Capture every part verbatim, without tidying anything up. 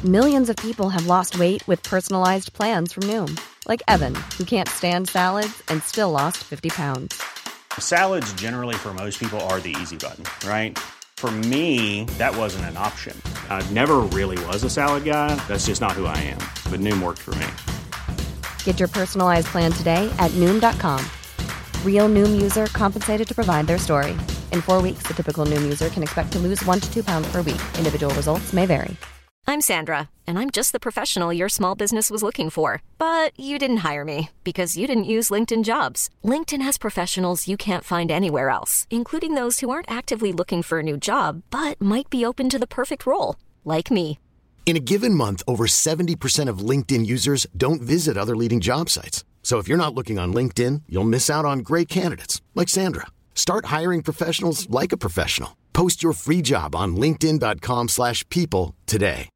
Millions of people have lost weight with personalized plans from Noom. Like Evan, who can't stand salads and still lost fifty pounds. Salads generally for most people are the easy button, right? For me, that wasn't an option. I never really was a salad guy. That's just not who I am. But Noom worked for me. Get your personalized plan today at Noom dot com. Real Noom user compensated to provide their story. In four weeks, the typical Noom user can expect to lose one to two pounds per week. Individual results may vary. I'm Sandra, and I'm just the professional your small business was looking for. But you didn't hire me because you didn't use LinkedIn Jobs. LinkedIn has professionals you can't find anywhere else, including those who aren't actively looking for a new job, but might be open to the perfect role, like me. In a given month, over seventy percent of LinkedIn users don't visit other leading job sites. So if you're not looking on LinkedIn, you'll miss out on great candidates, like Sandra. Start hiring professionals like a professional. Post your free job on linkedin dot com slash people today.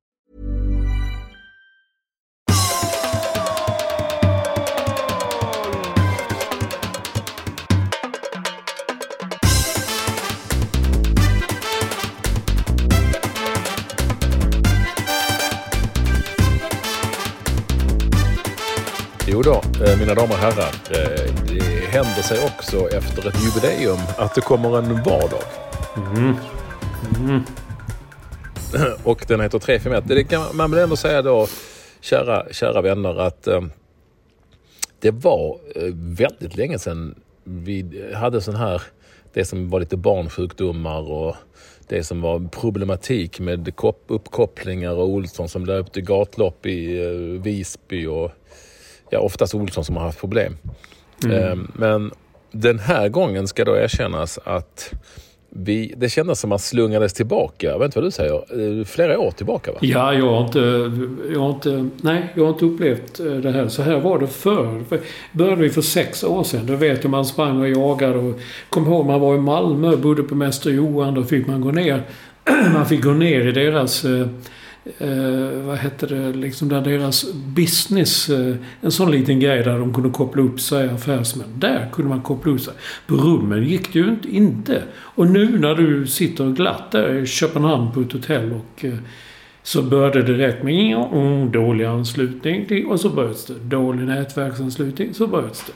Jo då, mina damer och herrar, det händer sig också efter ett jubileum att det kommer en vardag. Mm. Mm. Och den heter tre fem ett. Det kan man väl ändå säga då, kära, kära vänner, att eh, det var eh, väldigt länge sedan vi hade sån här, det som var lite barnsjukdomar och det som var problematik med kop- uppkopplingar och Olsson som löpte gatlopp i eh, Visby och ja, oftast Olsson som har haft problem. Mm. Eh, men den här gången ska då erkännas att vi, det kändes som att man slungades tillbaka. Jag vet inte vad du säger. Flera år tillbaka, va? Ja, jag har inte, jag har inte, nej, jag har inte upplevt det här. Så här var det förr. Började vi för sex år sedan. Då vet jag man sprang och jagade. Och kom ihåg, man var i Malmö, bodde på Mäster Johan. Då fick man gå ner. Man fick gå ner i deras... Eh, vad heter det, liksom där deras business, eh, en sån liten grej där de kunde koppla upp sig, affärsmän. Där kunde man koppla upp sig. På rummen gick det ju inte, inte. Och nu när du sitter glatt där i Köpenhamn på ett hotell och eh, så började det direkt med mm, dålig anslutning och så började det. Dålig nätverksanslutning, så började det.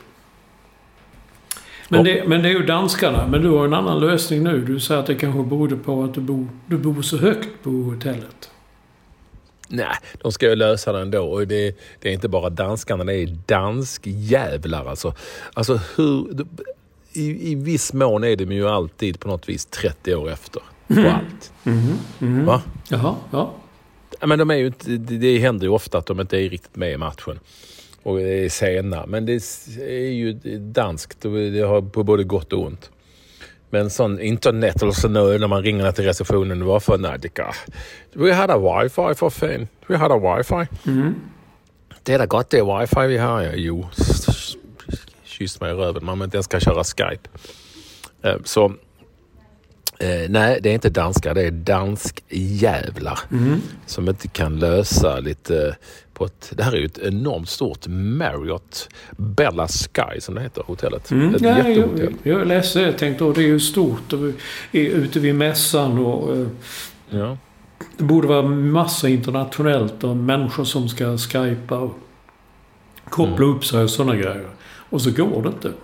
Men det, men det är ju danskarna. Men du har en annan lösning nu. Du säger att det kanske berodde på att du bor, du bor så högt på hotellet. Nej, de ska ju lösa det ändå. Och det, det är inte bara danskarna, det är danskjävlar alltså. Alltså hur... I, I viss mån är de ju alltid på något vis trettio år efter på mm. allt. Mm. Mm. Va? Jaha, ja. Men de är ju inte, det, det händer ju ofta att de inte är riktigt med i matchen. Och det är sena. Men det är ju danskt och det har på både gott och ont. Men sån internet eller så nu när man ringer till receptionen, varför Nadika? Vi hade wifi för fan. Vi hade wifi. Mm. Det är da gott det är wifi vi har. Ja, jo, kyss mig i röven. Man inte ens ska köra Skype. Så eh, nej, det är inte danska. Det är danskjävlar mm. som inte kan lösa lite på ett... Det här är ju ett enormt stort Marriott Bella Sky som det heter, hotellet. Mm. Ett ja, jättehotell. Jag, jag läste det. Jag tänkte att det är ju stort och är ute vid mässan och eh, ja. Det borde vara massa internationellt och människor som ska skypa och koppla mm. upp sig och sådana grejer. Och så går det inte.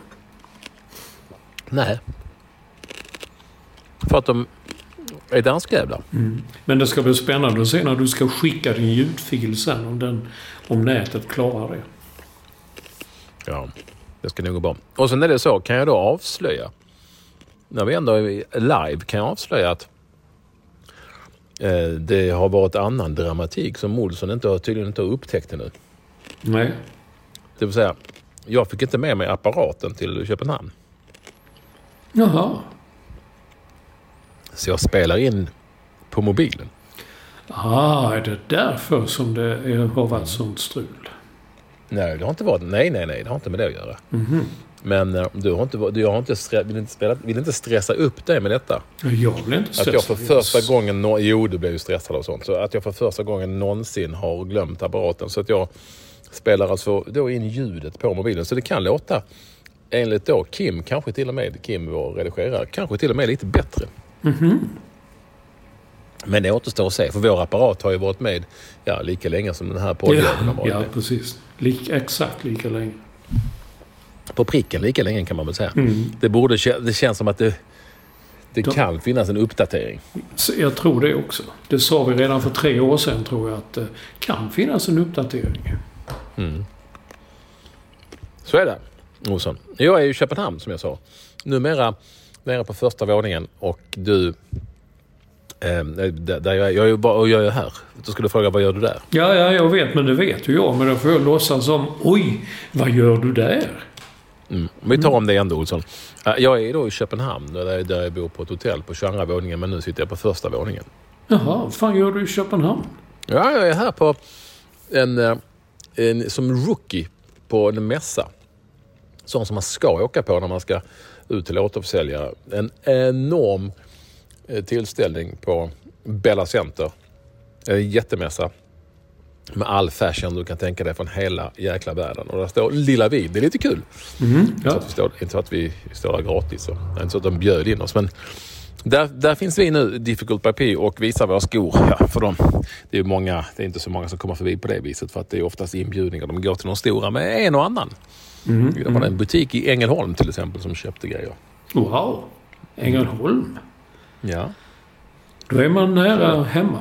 Nej. För att de är danskjävlar. Mm. Men det ska bli spännande att se när du ska skicka din ljudfil sen om, den, om nätet klarar det. Ja, det ska nog gå bra. Och sen är det så, kan jag då avslöja, när vi ändå är live, kan jag avslöja att eh, det har varit annan dramatik som Olsson inte har, tydligen inte har upptäckt nu. Nej. Det vill säga, jag fick inte med mig apparaten till Köpenhamn. Jaha. Så jag spelar in på mobilen. Ah, är det därför som det är, har varit sånt strul? Nej, det har inte varit. Nej, nej, nej. Det har inte med det att göra. Mm-hmm. Men uh, du har inte, du har inte, stre- vill, inte spela, vill inte stressa upp dig med detta. Jag vill inte stressa. Att jag för första gången... No- jo, du blev ju stressad och sånt. Så att jag för första gången någonsin har glömt apparaten. Så att jag spelar alltså då in ljudet på mobilen. Så det kan låta, enligt då Kim, kanske till och med, Kim vår redigerare, kanske till och med lite bättre. Mm-hmm. Men det återstår att se, för vår apparat har ju varit med ja, lika länge som den här podden har varit Ja, med. precis. Lik, exakt lika länge. På pricken lika länge kan man väl säga. Mm. Det, borde, det känns som att det, det Då, kan finnas en uppdatering. Jag tror det också. Det sa vi redan för tre år sedan, tror jag, att det kan finnas en uppdatering. Mm. Så är det, Olsson. Jag är ju i Köpenhamn, som jag sa. Numera nere på första våningen och du... Eh, där jag, jag är ju bara och jag är här. Då skulle du fråga, vad gör du där? Ja, ja, jag vet, men det vet ju jag. Men då får jag låtsas som, oj, vad gör du där? Mm. Vi tar om det ändå, Olsson. Jag är då i Köpenhamn, där, där jag bor på ett hotell på tjugoandra våningen, men nu sitter jag på första våningen. Jaha, vad fan gör du i Köpenhamn? Ja, jag är här på en, en som rookie på en mässa. Sånt som man ska åka på när man ska ut till återförsäljare. En enorm tillställning på Bella Center. En jättemässa med all fashion du kan tänka dig från hela jäkla världen. Och där står Lilla Vi. Det är lite kul. Mm, ja. Så att vi står, inte så att vi står där gratis. Så. Inte så att de bjöd in oss. Men där, där finns vi nu, Difficult by P, och visar våra skor. Ja, för dem. Det är många, det är inte så många som kommer förbi på det viset. För att det är oftast inbjudningar. De går till någon stora med en och annan. Mm, det var mm. en butik i Ängelholm till exempel som köpte grejer. Wow, Ängelholm. Ja. Då är man nära hemma.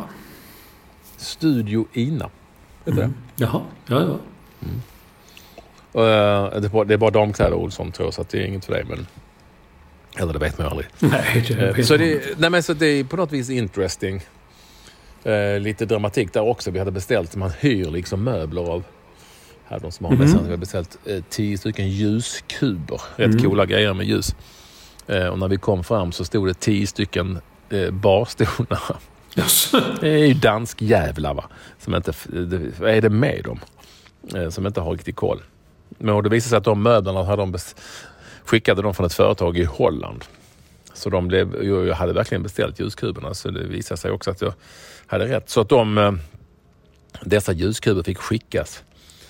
Studio Ina. Heter mm. det? Jaha, ja, ja. Mm. Och, uh, det, är bara, det är bara damkläder, Olsson, tror jag, så att det är inget för dig, men eller det vet man ju aldrig. Nej, det vet uh, så, man. det, nej, men så det är på något vis interesting. Uh, lite dramatik där också. Vi hade beställt, man hyr liksom möbler av här de som har mm. Vi har beställt uh, tio stycken ljuskuber. Rätt mm. coola grejer med ljus. Uh, och när vi kom fram så stod det tio stycken uh, barstolar. Yes. Det är ju dansk jävla, va? Som inte, vad är det med dem? Som inte har riktigt koll. Men det visade sig att de möblerna hade de best- skickade de från ett företag i Holland. Så de blev, jag hade verkligen beställt ljuskuberna, så det visade sig också att jag hade rätt. Så att de, dessa ljuskuber fick skickas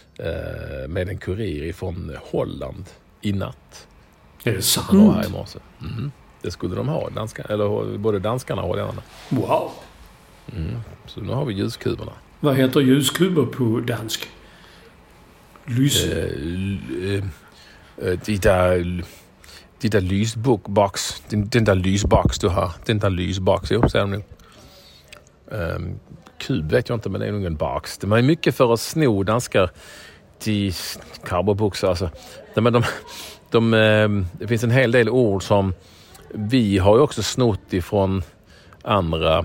med en kurir från Holland i natt. Är det sant? Mm. Här i morse. Mm. Det skulle de ha, danska, eller både danskarna och holländarna. Wow. Mm. Så nu har vi ljuskuberna. Vad heter ljuskuber på dansk? Lys... Uh, uh, uh, de där, de där lysbox, den, den där lysbox du har, den där lysbox, jo, säger de nu. Um, kub vet jag inte, men det är nog en box. Det är mycket för att sno danskar till karboboxar. Alltså. Men de, de, de, det finns en hel del ord som vi har ju också snott ifrån andra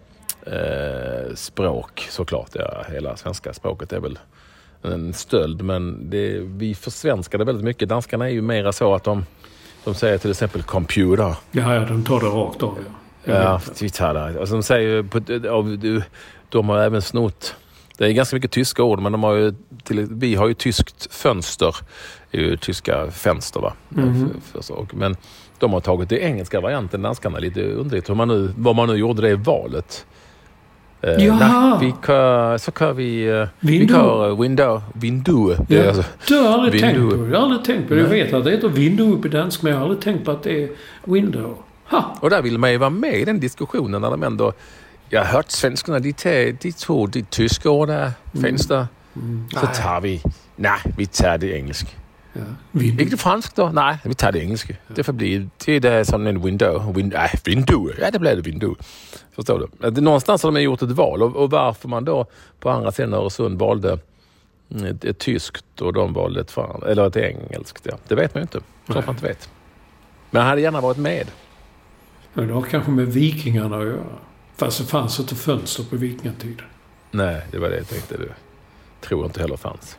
eh, språk, såklart. Ja, hela svenska språket är väl en stöld, men det, vi försvenskade väldigt mycket. Danskarna är ju mera så att de, de säger till exempel computer. Ja, ja, de tar det rakt av. Ja, ja vi tar det. Alltså, de säger på, de, de har även snott. Det är ganska mycket tyska ord, men de har ju till, vi har ju tyskt fönster, är ju tyska fönster, va? Mm. Men de har tagit det engelska varianten, danskarna, lite underligt. Hur man nu, vad man nu gjorde det i valet. Eh, ja. Vi kör, så kör vi... Uh, vi kör window. Window. Ja. Det, alltså, det har jag aldrig window. tänkt på. Jag har aldrig tänkt på det. Jag vet att det heter window på dansk, men jag har aldrig tänkt på att det är window. Ha. Och där vill man ju vara med i den diskussionen när de ändå... Jag har hört svenskarna, de, tar, de tog det tyska ord där, finns där. Mm. Så tar vi... Nej, vi tar det engelska. Ja. Inte det fransk då? Nej, vi tar det engelska. Ja. Det får bli... Det är som en window. Wind, nej, window. Ja, det blev det window. Förstår du? Det, någonstans har de gjort ett val. Och, och varför man då på andra sidan Öresund valde ett, ett tyskt och de valde ett, fan, eller ett engelskt. Ja. Det vet man ju inte. Så man inte vet. Men han hade gärna varit med. Men det har kanske med vikingarna att göra. Fast det fanns inte fönster på vikingatiden. Nej, det var det jag tänkte. Det tror jag inte heller fanns.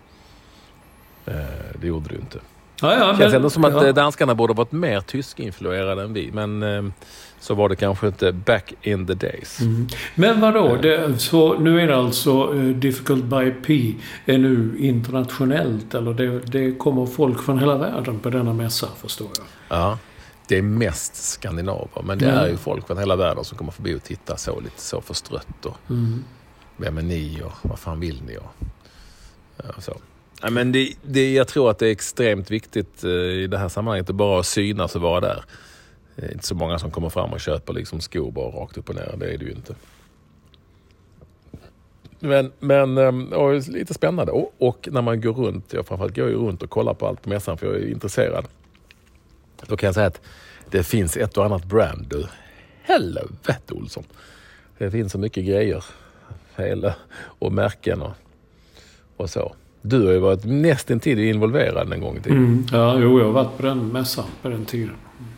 Eh, det gjorde det ju inte. Ja, ja, det känns ändå som att ja. danskarna borde varit mer tyskinfluerade än vi. Men eh, så var det kanske inte back in the days. Mm. Men vadå? Det, så nu är det alltså uh, Difficult by P är nu internationellt. Eller det, det kommer folk från hela världen på denna mässa, förstår jag. Ja. Det är mest skandinaver, men det mm. är ju folk från hela världen som kommer förbi och titta så lite så förstrött och mm. vem är ni och vad fan vill ni och, och så. Ja, men det, det, jag tror att det är extremt viktigt eh, i det här sammanhanget att bara synas och vara där. Det är inte så många som kommer fram och köper liksom skor bara rakt upp och ner. Det är det ju inte. Men, men och lite spännande. Och, och när man går runt, jag framförallt går ju runt och kollar på allt på mässan för jag är intresserad. Då kan jag säga att det finns ett och annat brand. Du. Helvete Olsson. Det finns så mycket grejer. Hela, och märken och, och så. Du har ju varit nästan tid involverad en gång i tiden. Mm, ja, jo, jag har varit på den mässan på den tiden.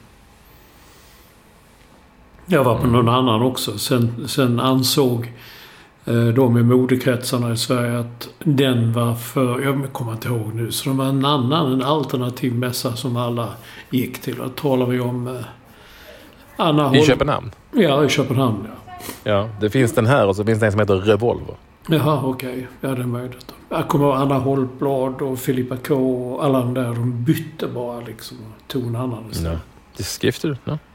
Jag var på mm. någon annan också. Sen, sen ansåg eh, de i modekretsarna i Sverige att den var för... Jag kommer inte ihåg nu. Så det var en annan, en alternativ mässa som alla gick till. Då talar vi om eh, Anna Holm. I Köpenhamn? Ja, i Köpenhamn, ja. Ja, det finns den här och så finns det en som heter Revolver. Jaha, okej. Okay. Ja, det är möjligt. Jag kommer ihåg Anna Holmblad och Filippa K och alla de där. De bytte bara liksom och tog en annan istället. Ja. Det skrifter du? Ja.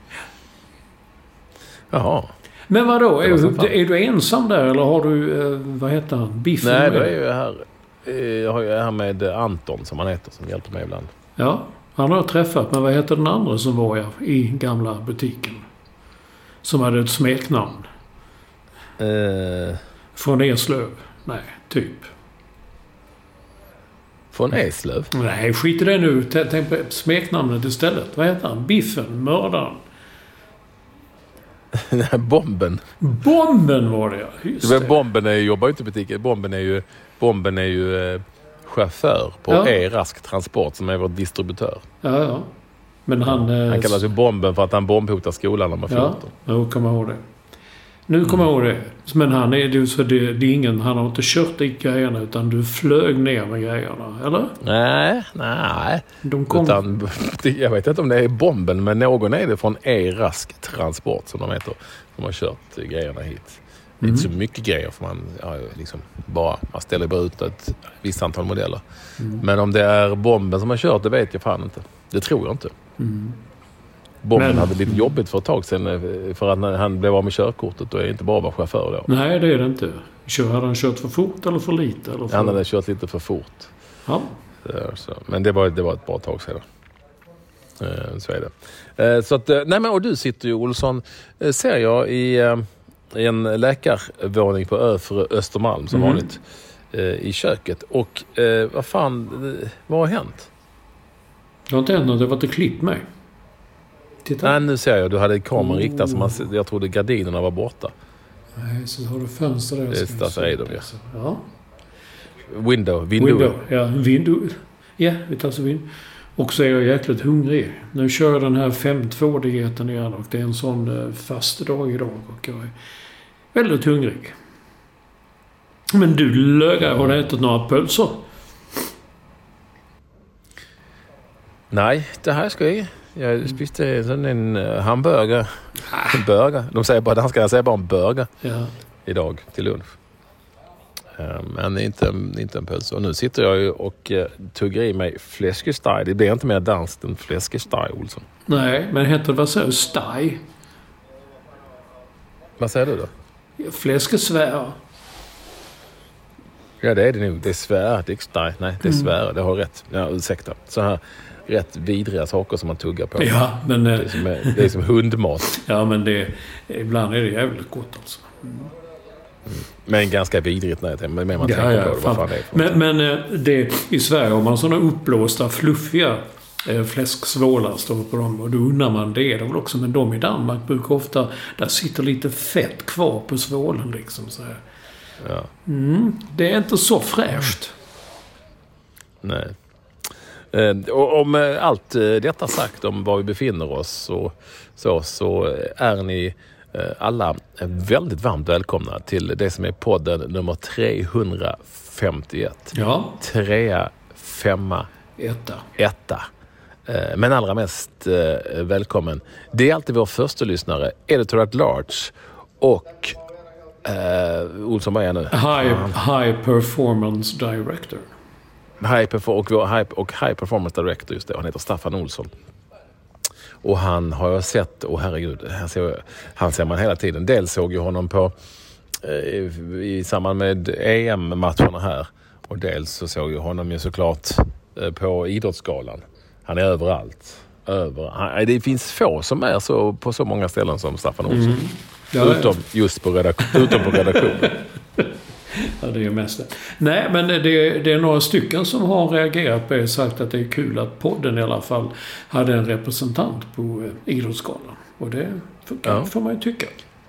Jaha. Men vadå? Är du, är du ensam där eller har du, eh, vad heter han? Biff? Nej, det är ju här. Jag har ju här med Anton som han heter som hjälper mig ibland. Ja, han har jag träffat. Men vad heter den andra som var jag i gamla butiken? Som hade ett smeknamn. Eh... Från Eslöv? Nej, typ. Från Eslöv? Nej, skit i det nu. Tänk på smeknamnet istället. Vad heter han? Biffen? Mördaren? Nej, Bomben. Bomben var det, just det. Men Bomben är, jobbar ju inte i butiken. Bomben är ju, Bomben är ju eh, chaufför på ja. E-Rask Transport som är vår distributör. Ja, ja. Men han... Eh, han kallas ju Bomben för att han bombhotar skolan när man fjorton. Ja, jag kommer ihåg det. Nu kommer jag ihåg det. Men han är ju så det, det är ingen... Han har inte kört dit grejerna utan du flög ner med grejerna, eller? Nej, nej. De kom... Utan, jag vet inte om det är Bomben, men någon är det från E-Rask Transport som de heter. Som har kört grejerna hit. Det är inte så mycket grejer för man, ja, liksom bara, man ställer bara ut ett visst antal modeller. Mm. Men om det är Bomben som har kört, det vet jag fan inte. Det tror jag inte. Mm. Bomben men, hade lite jobbigt för ett tag sedan för att när han blev av med körkortet och är inte bara var chaufför då. Nej, det är det inte. Kör, hade han kört för fort eller för lite? Eller för... Han hade kört lite för fort. Ja. Så, men det var, det var ett bra tag sedan. Så är det. Så att, nej men och du sitter ju, Olsson, ser jag i, i en läkarvåning på Öfre Östermalm som mm. vanligt i köket. Och vad fan, vad har hänt? Det har inte hänt något, det var inte klippt mig. Titta. Nej, nu ser jag. Du hade kameran oh. riktad så man, jag trodde gardinerna var borta. Nej, så har du fönster där. Det är så är de, ja. Ja. Window, window. Window, ja. Window. Ja, vi tar så vind. Och så är jag jäkligt hungrig. Nu kör jag den här fem två-dieten igen och det är en sån fast dag idag och jag är väldigt hungrig. Men du lögar, har du ätit några pölser? Nej, det här ska jag. Jag spiste en, en hamburger. En burger. De säger bara, danskarna säger bara en burger. Ja. Idag till lunch. Men inte, inte en pölse. Och nu sitter jag ju och tuggar i mig fläskesteg. Det blir inte mer danskt än fläskesteg, Olsson. Nej, men heter det vad säger steg? Vad säger du då? Fläskesvär. Ja, det är det nog. Det är svär, det är steg. Nej, det är svär. Det har rätt. Ja, ursäkta. Så här rätt vidriga saker som man tuggar på. Ja, men... Det är som, det är som hundmat. Ja, men det, ibland är det jävligt gott alltså. Mm. Men ganska vidrigt när jag, men man ja, tänker ja, på det. Vad fan det är för men, men det, i Sverige har man sådana uppblåsta, fluffiga eh, fläsksvålar står på dem. Och då undrar man det är det väl också. Men de i Danmark brukar ofta... Där sitter lite fett kvar på svålen liksom så här. Ja. Mm, det är inte så fräscht. Nej. Eh, och om eh, allt eh, detta sagt om var vi befinner oss så, så, så är ni eh, alla väldigt varmt välkomna till det som är podden nummer trehundrafemtioett. Ja. Trea, femma, etta. etta. Eh, men allra mest eh, välkommen. Det är alltid vår första lyssnare, Editor at Large och eh, Olsson, vad är nu? High, high Performance Director. High perfor- och, vår high, och High Performance Director, just det. Han heter Staffan Olsson. Och han har jag sett, och herregud, han ser, han ser man hela tiden. Dels såg jag honom på eh, i samband med E M-matcherna här. Och dels så såg jag honom ju såklart eh, på Idrottsgalan. Han är överallt. över. Det finns få som är så på så många ställen som Staffan Olsson. Mm. Ja, utom just på, redak- utom på redaktionen. Ja, det är ju mest det. Nej, men det, det är några stycken som har reagerat på det och sagt att det är kul att podden i alla fall hade en representant på eh, Idrottsgalan. Och det får, ja. får man ju tycka.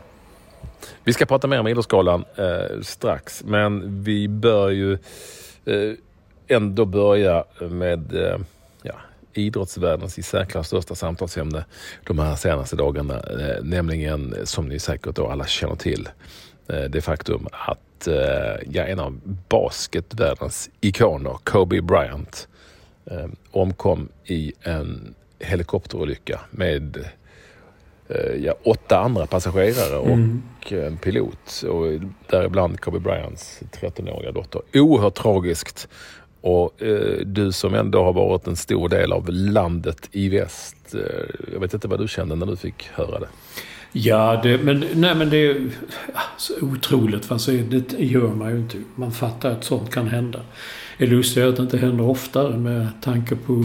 Vi ska prata mer om Idrottsgalan eh, strax. Men vi bör ju eh, ändå börja med eh, ja, idrottsvärldens i säkert största samtalsämne de här senaste dagarna. Eh, nämligen, som ni säkert då alla känner till, eh, det faktum att eh, ja, en av basketvärldens ikoner, Kobe Bryant, eh, omkom i en helikopterolycka med ja, åtta andra passagerare och mm. en pilot. Och däribland Kobe Bryants trettonåriga dotter. Oerhört tragiskt. Och eh, du som ändå har varit en stor del av landet i väst. Eh, jag vet inte vad du kände när du fick höra det. Ja, det, men, nej, men det är så otroligt. Fast det gör man ju inte. Man fattar att sånt kan hända. Det är lustigt att det inte händer oftare med tanke på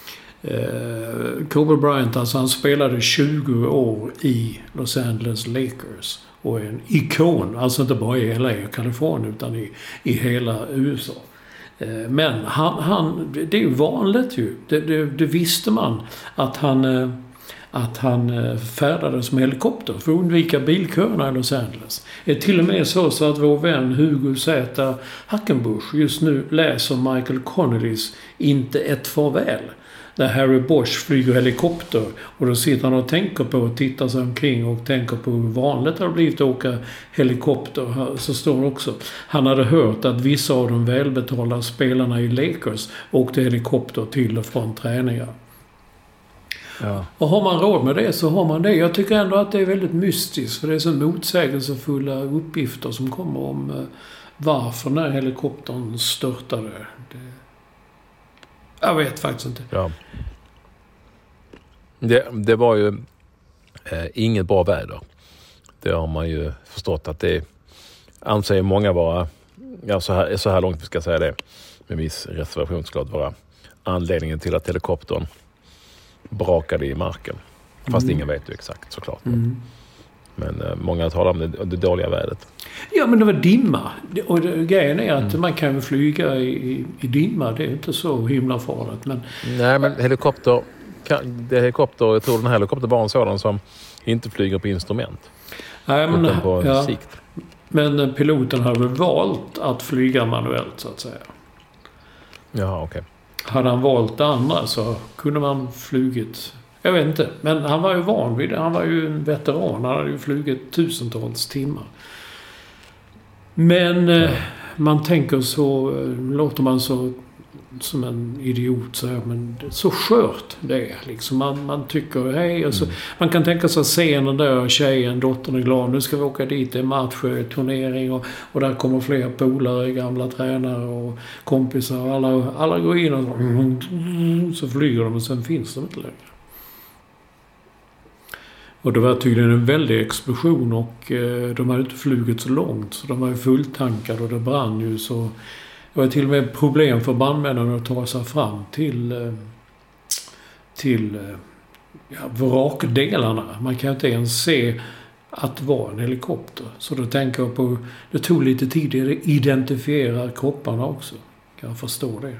Eh, Kobe Bryant, alltså han spelade tjugo år i Los Angeles Lakers och är en ikon, alltså inte bara i L A och Kalifornien utan i, i hela U S A. Eh, men han, han, det är ju vanligt ju, det, det, det visste man att han, eh, att han eh, färdades med helikopter för att undvika bilköerna i Los Angeles. Det är till och med så, så att vår vän Hugo Z. Hackenbusch just nu läser Michael Connollys Inte ett farväl. Där Harry Bosch flyger helikopter och då sitter han och tänker på och tittar sig omkring och tänker på hur vanligt det har blivit att åka helikopter. Så står det också. Han hade hört att vissa av de välbetalda spelarna i Lakers åkte helikopter till och från träningar. Ja. Och har man råd med det så har man det. Jag tycker ändå att det är väldigt mystiskt för det är så motsägelsefulla uppgifter som kommer om uh, varför när helikoptern störtade. Det Jag vet faktiskt inte. Ja. Det, det var ju eh, inget bra väder. Det har man ju förstått att det anser många vara, ja, så här, så här långt vi ska säga det, med viss reservation skulle vara anledningen till att helikoptern brakade i marken. Fast mm. ingen vet ju exakt såklart. Mm. Men eh, många talar om det, det dåliga vädret. Ja, men det var dimma. Och det, grejen är att mm. man kan flyga i, i dimma. Det är inte så himla farligt. Men... Nej, men helikopter... Kan, det är helikopter, jag tror den här helikoptern var en sådan som inte flyger på instrument. Nej, men, utan på ja, sikt. Men piloten har väl valt att flyga manuellt, så att säga. Ja, okej. Okay. Hade han valt det andra så kunde man flugit... Jag vet inte, men han var ju van vid det. Han var ju en veteran. Han hade ju flugit tusentals timmar. Men eh, man tänker så, låter man så som en idiot så här, men så skört det är liksom. Man, man tycker, hej, och så, mm. man kan tänka sig scenen där, tjejen, dottern är glad, nu ska vi åka dit, det är match, turnering och, och där kommer fler polare, gamla tränare och kompisar och alla, alla går in och så, så flyger de och sen finns de inte längre. Och det var tydligen en väldig explosion och eh, de hade inte flugit så långt så de var ju fulltankade och det brann ju så det var till och med problem för brandmännen att ta sig fram till eh, till eh, ja, vrakdelarna. Man kan inte ens se att det var en helikopter. Så då tänker jag på, det tog lite tid att identifiera kropparna också. Kan jag förstå det.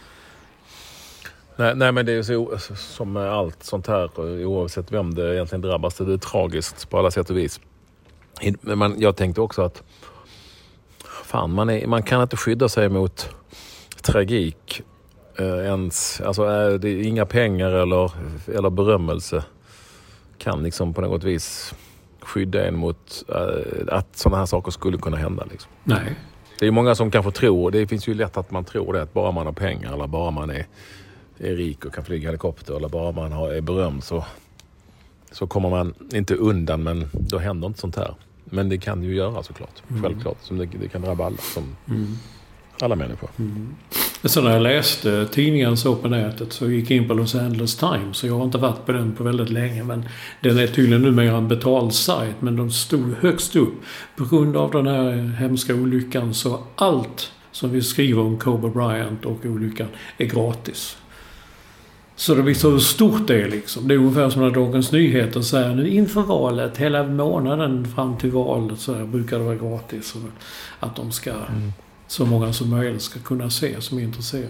Nej, nej, men det är så som med allt sånt här, oavsett vem det egentligen drabbas, det är tragiskt på alla sätt och vis. Men man, jag tänkte också att fan, man, är, man kan inte skydda sig mot tragik eh, ens. Alltså är det inga pengar eller, eller berömmelse kan liksom på något vis skydda en mot eh, att sådana här saker skulle kunna hända. Liksom. Nej. Det är många som kanske tror, det finns ju lätt att man tror det, att bara man har pengar eller bara man är är rik och kan flyga helikopter eller bara man har, är berömd så, så kommer man inte undan, men då händer inte sånt här. Men det kan ju göra såklart, mm. självklart. Som det, det kan drabba alla, som mm. alla människor. Mm. Så när jag läste tidningen så på nätet så gick jag in på Los Angeles Times, så jag har inte varit på den på väldigt länge, men den är tydligen numera en betald sajt, men de stod högst upp på grund av den här hemska olyckan, så allt som vi skriver om Kobe Bryant och olyckan är gratis. Så det blir så stort det liksom. Det är ungefär som när Dagens Nyheter säger nu inför valet, hela månaden fram till valet så här, brukar det vara gratis. Så att de ska, mm. så många som möjligt ska kunna se som är intresserade.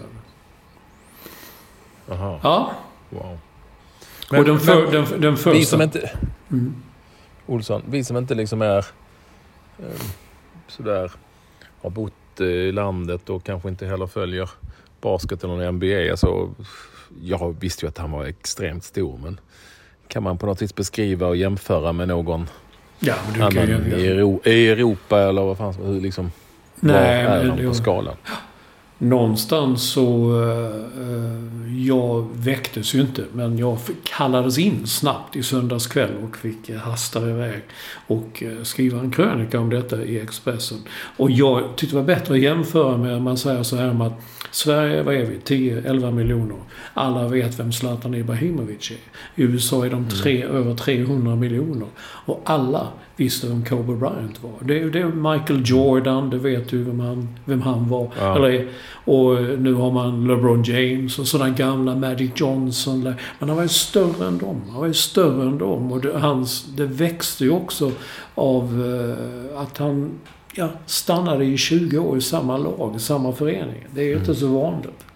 Aha. Ja. Wow. Men, och den, för, men, den, den första... Vi som inte... Mm. Olsson, vi som inte liksom är eh, sådär har bott i landet och kanske inte heller följer basket eller N B A. Alltså, jag visste ju att han var extremt stor, men kan man på något vis beskriva och jämföra med någon ja, men du annan kan ju, i, Euro, i Europa eller vad fan hur liksom nej, var är men de på skalan? Någonstans så uh, jag väcktes ju inte, men jag kallades in snabbt i söndagskväll och fick hasta iväg och uh, skriva en krönika om detta i Expressen. Och jag tyckte det var bättre att jämföra med, man säger så här med att Sverige, vad är vi? tio elva miljoner. Alla vet vem Zlatan Ibrahimovic är. I U S A är de tre, mm. över trehundra miljoner. Och alla visste vem Kobe Bryant var. Det, det är Michael Jordan, det vet du vem han, vem han var. Ja. Eller, och nu har man LeBron James och sådana gamla Magic Johnson. Men han var ju större än dem. Han var ju större än dem. Och det, hans, det växte ju också av uh, att han ja, stannade i tjugo år i samma lag, i samma förening. Det är ju mm. inte så vanligt.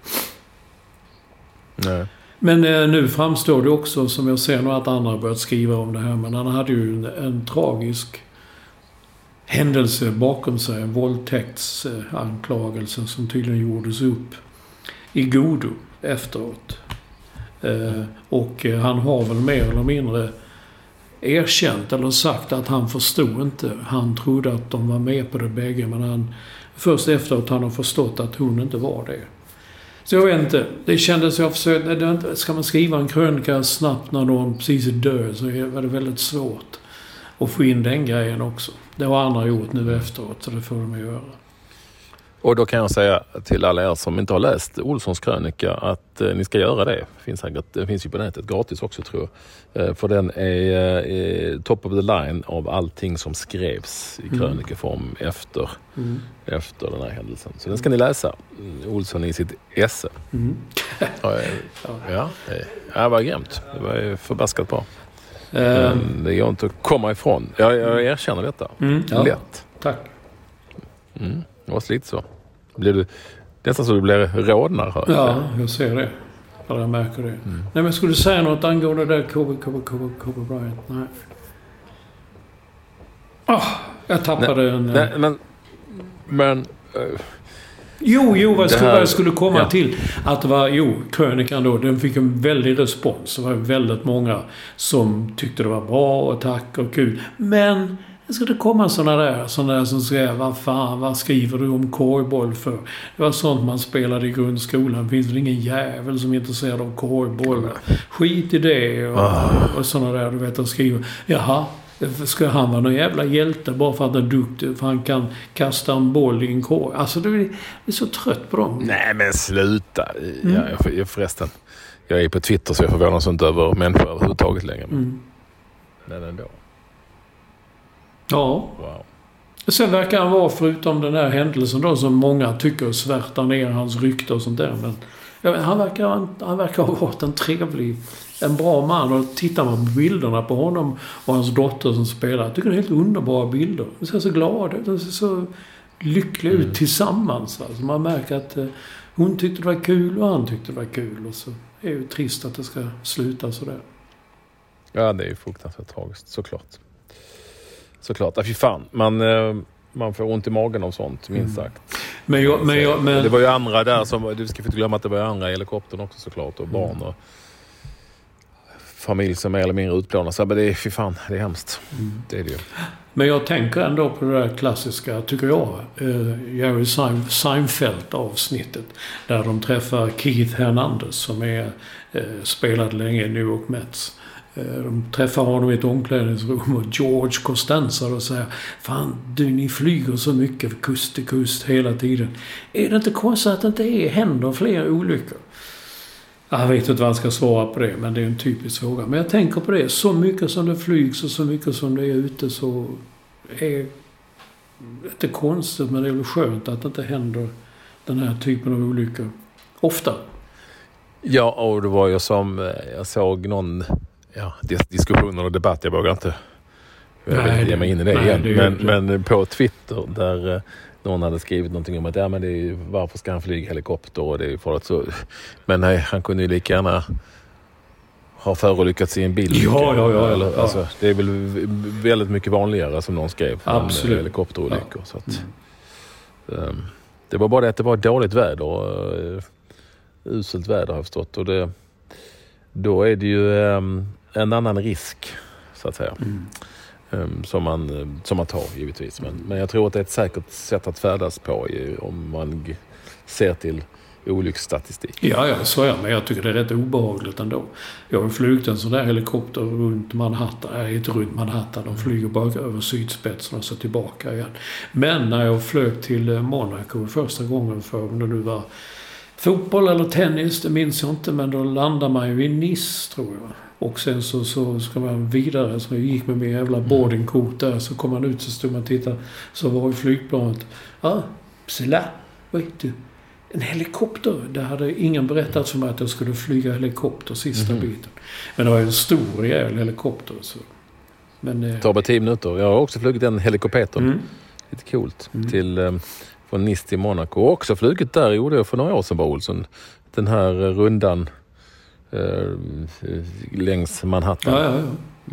Nej. Men eh, nu framstår det också, som jag ser nu att andra har börjat skriva om det här, men han hade ju en, en tragisk händelse bakom sig, en våldtäktsanklagelse som tydligen gjordes upp i godo efteråt. Eh, och eh, han har väl mer eller mindre erkänt eller sagt att han förstod inte. Han trodde att de var med på det bägge, men han först efteråt han har förstått att hon inte var det. Så jag vet inte. Det kändes jag försökte... Ska man skriva en krönika snabbt när någon precis är död så var det väldigt svårt att få in den grejen också. Det har andra gjort nu efteråt, så det får de göra. Och då kan jag säga till alla er som inte har läst Olssons krönika att eh, ni ska göra det. Det finns, det finns ju på nätet gratis också, tror jag. Eh, för den är eh, top of the line av allting som skrevs i krönikeform mm. efter, mm. efter den här händelsen. Så den ska ni läsa. Olsson i sitt esse. Mm. ja, ja, det var grymt. Det var förbaskat bra. Mm. Det går inte att komma ifrån. Jag, jag erkänner detta. Mm. Ja. Lätt. Tack. Mm. Det var lite så. Blir du, nästan så du blir rådnar. Hör. Ja, jag ser det. Eller jag märker det. Mm. Nej, men jag skulle säga något angående det där Kobe, Kobe, Kobe, Kobe Bryant. Nej. Oh, jag tappade nej, en... Nej, men... men uh, jo, jo, vad skulle, här, jag skulle komma ja. till. Att det var, jo, krönikan då, den fick en väldig respons. Det var väldigt många som tyckte det var bra och tack och kul. Men... Det skulle komma sådana där, sådana där som säger, vad fan, vad skriver du om korgboll för? Det var sånt man spelade i grundskolan. Det finns väl ingen jävel som är intresserad av korgboll. Skit i det och, oh. och sådana där, du vet, och skriver, jaha, ska han vara någon jävla hjälte bara för att han är duktig, för han kan kasta en boll i en korg? Alltså, du är, är så trött på dem. Nej, men sluta. Mm. Ja, jag, jag, förresten, jag är på Twitter så jag förvånas inte över människor överhuvudtaget längre. Men, mm. men ändå. Ja. Wow. Sen verkar han vara, förutom den här händelsen då, som många tycker svärtar ner hans rykte och sånt där. Men jag vet, han, verkar, han verkar ha varit en trevlig, en bra man. Och tittar man på bilderna på honom och hans dotter som spelar, jag tycker det är helt underbara bilder. De ser så glada ut, de ser så lyckliga ut mm. tillsammans. Alltså man märker att eh, hon tyckte det var kul och han tyckte det var kul. Och så är det ju trist att det ska sluta sådär. Ja, det är ju fruktansvärt tragiskt, såklart. Såklart. Ja, fy fan. Man, man får ont i magen av sånt, minst sagt. Mm. Men jag, men jag, men... Det var ju andra där som... Du ska inte glömma att det var andra i helikoptern också, såklart. Och barn och familj som är eller mindre utplånas. Men det är, fy fan, det är hemskt. Mm. Det är det ju. Men jag tänker ändå på det där klassiska, tycker jag, uh, Jerry Seinfeld-avsnittet. Där de träffar Keith Hernandez som är uh, spelad länge i New York Mets. De träffar honom i ett omklädningsrum och George Costanza och säger, fan du, ni flyger så mycket kust till kust hela tiden. Är det inte konstigt att det inte är, händer fler olyckor? Jag vet inte vad jag ska svara på det, men det är en typisk fråga. Men jag tänker på det, så mycket som det flygs och så mycket som det är ute, så är det inte konstigt, men det är väl skönt att det inte händer den här typen av olyckor ofta. Ja, och det var ju som jag såg någon ja, diskussioner och debatt. Jag vågar inte jag ge mig in i det nej, igen. Det men, men på Twitter där någon hade skrivit någonting om att ja, men det är ju, varför ska han flyga helikopter? Och det är för att så, men nej, han kunde ju lika gärna ha förolyckats i en bil. Ja, ja, ja. Eller, ja. Alltså, det är väl väldigt mycket vanligare som någon skrev. Absolut. Helikopterolyckor. Ja. Så att, mm. um, det var bara det att det var dåligt väder. Uh, uselt väder har jag förstått. Och det, då är det ju um, en annan risk, så att säga. Mm. Um, som, man, som man tar, givetvis. Men, men jag tror att det är ett säkert sätt att färdas på om man g- ser till olycksstatistik. Ja, ja, så är men jag tycker det är rätt obehagligt ändå. Jag har flugit en sån där helikopter runt Manhattan. Nej, inte runt Manhattan. De flyger bara över sydspetsen och så tillbaka igen. Men när jag flög till Monaco första gången för om det nu var fotboll eller tennis, det minns jag inte. Men då landar man ju i Nice, tror jag. Och sen så, så ska man vidare. Så jag gick med min jävla boardingkort där. Så kom man ut så stod man och tittade. Så var ju flygplanet. Ja, ah, c'est là. Vet du. En helikopter. Det hade ingen berättat för mig att jag skulle flyga helikopter sista mm. biten. Men det var en stor rejäl helikopter. Så. Men, det tar bara tio minuter. Jag har också flugit en helikopter. Mm. Lite coolt. Mm. Till, um, från Nice till Monaco. Och också flugit där gjorde jag för några år sedan bara, Olsson. Den här rundan uh, längs Manhattan. Ja, ja, ja.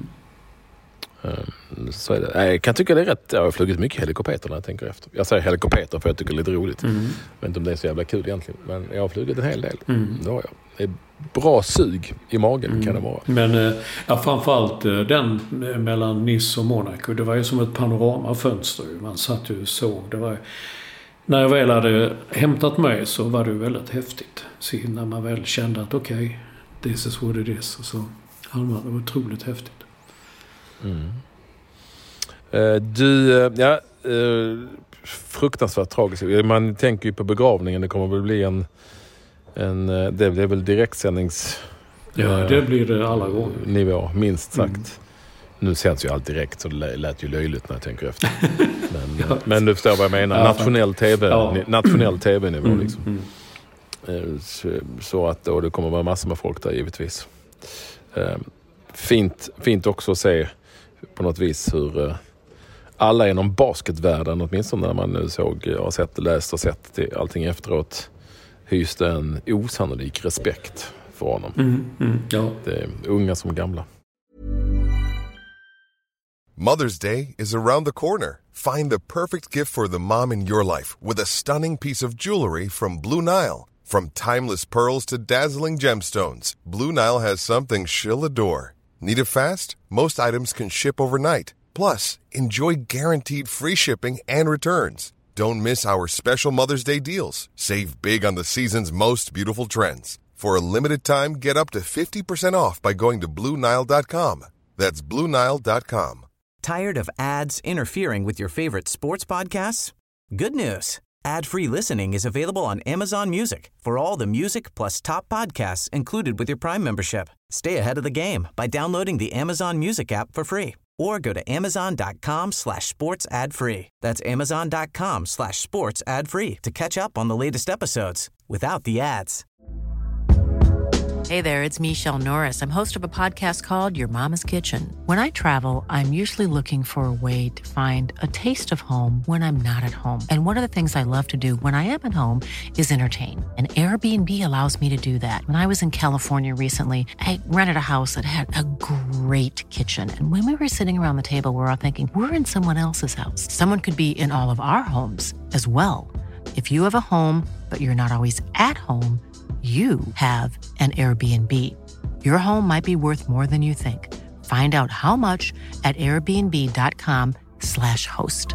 Så är det. Jag kan tycka det är rätt. Jag har flugit mycket helikopter när jag tänker efter. Jag säger helikopter för jag tycker det är lite roligt. Mm. Jag vet inte om det är så jävla kul egentligen. Men jag har flugit en hel del. Mm. Det har jag. Det är bra sug i magen mm. kan det vara. Men ja, framförallt den mellan Nice och Monaco. Det var ju som ett panoramafönster. Man satt ju och såg. Det var, när jag väl hade hämtat mig så var det ju väldigt häftigt. Så när man väl kände att okej, okay, this is what it is. Och så hade man, det var otroligt häftigt. Mm. Uh, du, uh, ja, uh, fruktansvärt tragiskt. Man tänker ju på begravningen. Det kommer väl bli en, en uh, det är väl direktsändnings ja, uh, det blir det alla gånger. Nivå, minst sagt. Mm. Nu sänds ju allt direkt så det lät ju löjligt när jag tänker efter. Men, ja. men du förstår vad jag menar. Ja, nationell tv, ja. nationell tv-nivå mm, liksom. Mm. Uh, så, så att då det kommer vara massor med folk där givetvis. Uh, fint, fint också att se på något vis hur uh, alla inom basketvärlden, åtminstone när man nu såg, har sett, läst och sett till allting efteråt, hyste en osannolik respekt för honom. Mm, mm, ja. Det är unga som gamla. Mother's Day is around the corner. Find the perfect gift for the mom in your life with a stunning piece of jewelry from Blue Nile. From timeless pearls to dazzling gemstones, Blue Nile has something she'll adore. Need it fast? Most items can ship overnight. Plus, enjoy guaranteed free shipping and returns. Don't miss our special Mother's Day deals. Save big on the season's most beautiful trends. For a limited time, get up to fifty percent off by going to Blue Nile dot com. That's Blue Nile dot com. Tired of ads interfering with your favorite sports podcasts? Good news. Ad-free listening is available on Amazon Music for all the music plus top podcasts included with your Prime membership. Stay ahead of the game by downloading the Amazon Music app for free or go to amazon.com slash sports ad free. That's amazon.com slash sports ad free to catch up on the latest episodes without the ads. Hey there, it's Michelle Norris. I'm host of a podcast called Your Mama's Kitchen. When I travel, I'm usually looking for a way to find a taste of home when I'm not at home. And one of the things I love to do when I am at home is entertain. And Airbnb allows me to do that. When I was in California recently, I rented a house that had a great kitchen. And when we were sitting around the table, we were all thinking, we're in someone else's house. Someone could be in all of our homes as well. If you have a home, but you're not always at home, you have an Airbnb. Your home might be worth more than you think. Find out how much at airbnb.com slash host.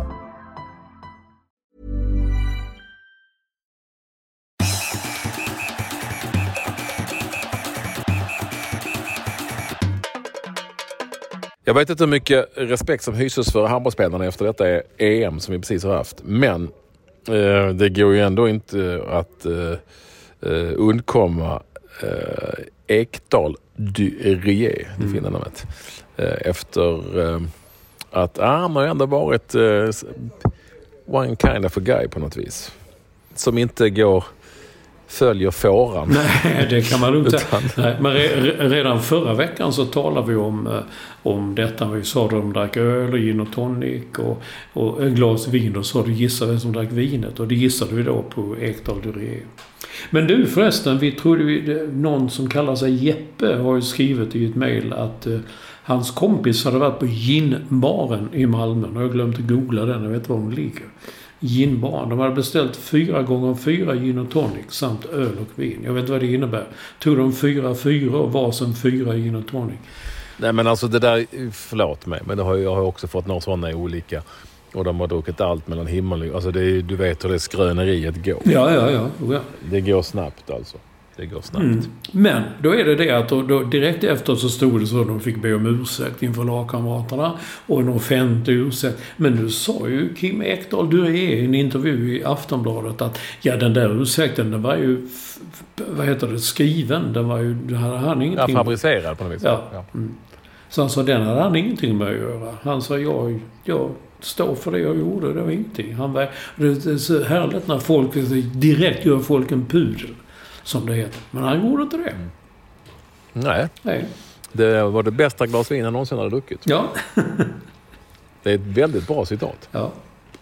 Jag vet inte hur mycket respekt som hyses för handbollsspelarna efter detta E M som vi precis har haft. Men eh, det går ju ändå inte att eh, Uh, undkomma uh, Ekdal du Rie, det mm. fina namnet, uh, efter uh, att uh, han har ändå varit uh, one kind of a guy på något vis, som inte går följer fåran. Nej, det kan man inte. Nej, men re- redan förra veckan så talade vi om, eh, om detta. Vi sa att de drack öl och gin och tonic och, och en glas vin. Och så du gissade vem som drack vinet. Och det gissade vi då på Ekdal Duryea. Men du förresten, vi trodde vi, någon som kallar sig Jeppe har ju skrivit i ett mejl att eh, hans kompis hade varit på ginbaren i Malmö. Och jag glömde googla den, jag vet var de ligger. Ginbaren. De hade beställt fyra gånger fyra gin och tonic samt öl och vin. Jag vet vad det innebär. Tog de fyra fyra och varsin fyra gin och tonic. Nej men alltså det där, förlåt mig, men det har, jag har också fått några sådana olika. Och de har druckit allt mellan himmel. Alltså det är, du vet hur det skröneriet går. Ja, ja, ja. Oh, ja. Det går snabbt alltså. Det går snabbt. Mm. Men då är det det att då, då, direkt efter så stod det så att de fick be om ursäkt inför lagkamraterna och en offentlig ursäkt. Men nu sa ju Kim Ekdal Duryea i en intervju i Aftonbladet att ja, den där ursäkten, den var ju vad heter det, skriven. Den var ju, den hade han ingenting. Ja, fabricerad på något vis. Ja. Ja. Mm. Så han sa, den hade han ingenting med att göra. Han sa, jag, jag står för det jag gjorde, det var ingenting. Han var, det är så härligt när folk direkt gör folk en pudel. Som det heter. Men han gjorde inte det. Mm. Nej. Nej. Det var det bästa glas vin han någonsin hade druckit. Ja. Det är ett väldigt bra citat. Ja.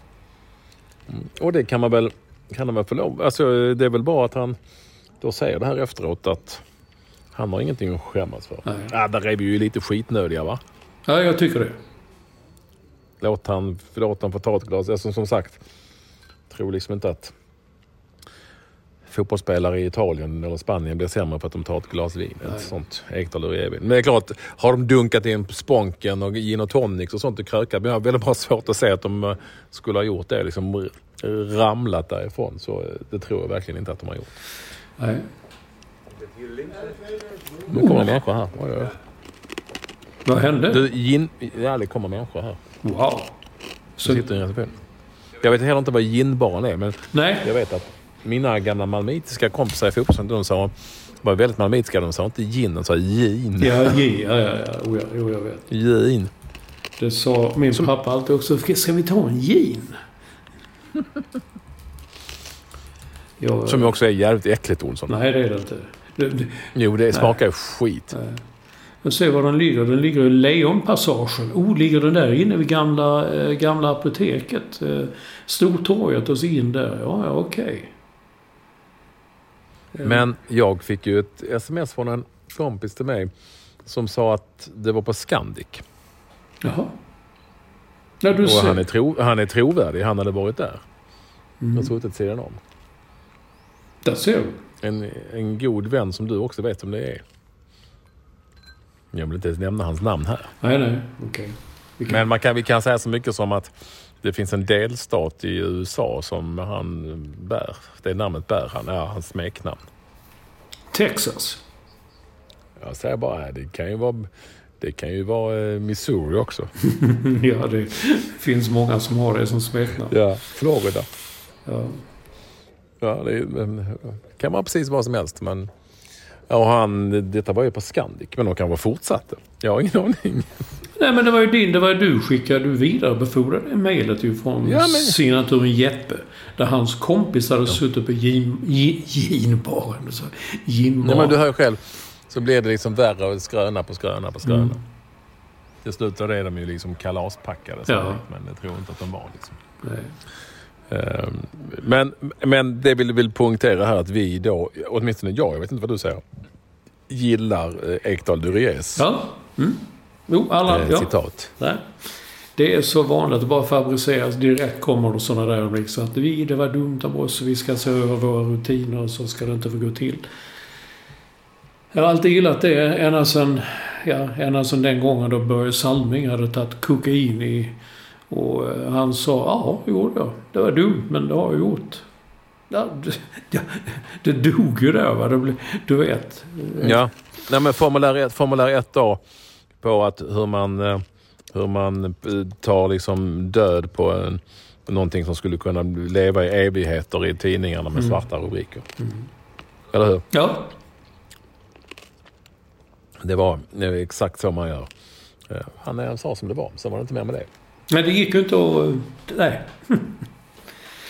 Mm. Och det kan man väl kan man väl få lov. Alltså det är väl bra att han då säger det här efteråt att han har ingenting att skämmas för. Nej. Ja, där är vi ju lite skitnödiga, va? Ja, jag tycker det. Låt han, låt han få ta ett glas. Alltså, som sagt, tror liksom inte att fotbollsspelare i Italien eller Spanien blir sämre för att de tar ett glas vin. Ett sånt Ekdal Duryea vin. Men det är klart, har de dunkat in sponken och gin och tonics och sånt och krökat, men jag har väldigt bara svårt att säga att de skulle ha gjort det. Liksom ramlat därifrån. Så det tror jag verkligen inte att de har gjort. Nej. Nu kommer människor här. Oj, oj. Vad hände? Du, gin, ja, det kommer människor här. Wow. Så sitter i en reception. Jag vet heller inte vad ginbaren är, men nej. Jag vet att mina gamla malmitiska kompisar i fotbollen, de sa, var väldigt malmitiska, de sa inte gin, de sa gin. Ja, gin, ja, ja, ja. Oh, ja, jo, jag vet. Gin. Det sa min Som... pappa alltid också, ska vi ta en gin? jag... Som också är jävligt äckligt, Olsson. Nej, det är det inte. Det, det... Jo, det smakar ju skit. Nej. Jag ser var den ligger. Den ligger i Leonpassagen. Oh, ligger den där inne vid gamla, eh, gamla apoteket. Eh, Stortorget och så in där. Ja, ja, okej. Okay. Men jag fick ju ett sms från en kompis till mig som sa att det var på Scandic. Jaha. Ja, du och ser. Han är, tro, han är trovärdig. Han hade varit där. Mm. Jag tror inte sidan om. Där ser du. En, en god vän som du också vet om det är. Jag vill inte ens nämna hans namn här. Nej, nej. Okej. Okay. Men man kan, vi kan säga så mycket som att det finns en delstat i U S A som han bär. Det namnet bär han. Ja, hans smeknamn. Texas. Jag säger bara, det kan ju vara, det kan ju vara Missouri också. Ja, det finns många som har det som smeknamn. Ja, Florida. Ja. Ja, det kan vara precis vad som helst, men ja, han, detta var ju på Scandic, men de kanske fortsatte. Jag har ingen aning. Nej, men det var ju din, det var ju du skickade du vidare, befordrade mejlet ju från ja, men... signaturen Jeppe, där hans kompis hade ja. suttit på ginbaren. Så, ginbaren. Nej, men du hör ju själv, så blev det liksom värre och skröna på skröna på skröna. Mm. Till slut är de ju liksom kalaspackade, så ja. men jag tror inte att de var liksom. Nej. Men, men det vill vill poängtera här att vi då, åtminstone jag, jag vet inte vad du säger, gillar Ekdal Duryeas ja. mm. jo, alla, eh, ja. citat. Nej. Det är så vanligt att bara fabriceras direkt, kommer det sådana där liksom att vi, det var dumt av oss, vi ska se över våra rutiner och så ska det inte få gå till. Jag har alltid gillat det ända sedan, ja, ända sedan den gången då Börje Salming hade tagit kokain i. Och han sa, ja, jo, ja, det var dumt, men det har jag gjort. Ja, det, det dog ju där, va? Det blev, du vet. Ja, nej, men formulär ett, formulär ett då på att hur man, hur man tar liksom död på en, någonting som skulle kunna leva i evigheter i tidningarna med mm. svarta rubriker. Mm. Eller hur? Ja. Det var exakt så man gör. Han sa som det var, så var det inte mer med det. Nej, det gick ju inte att... Nej.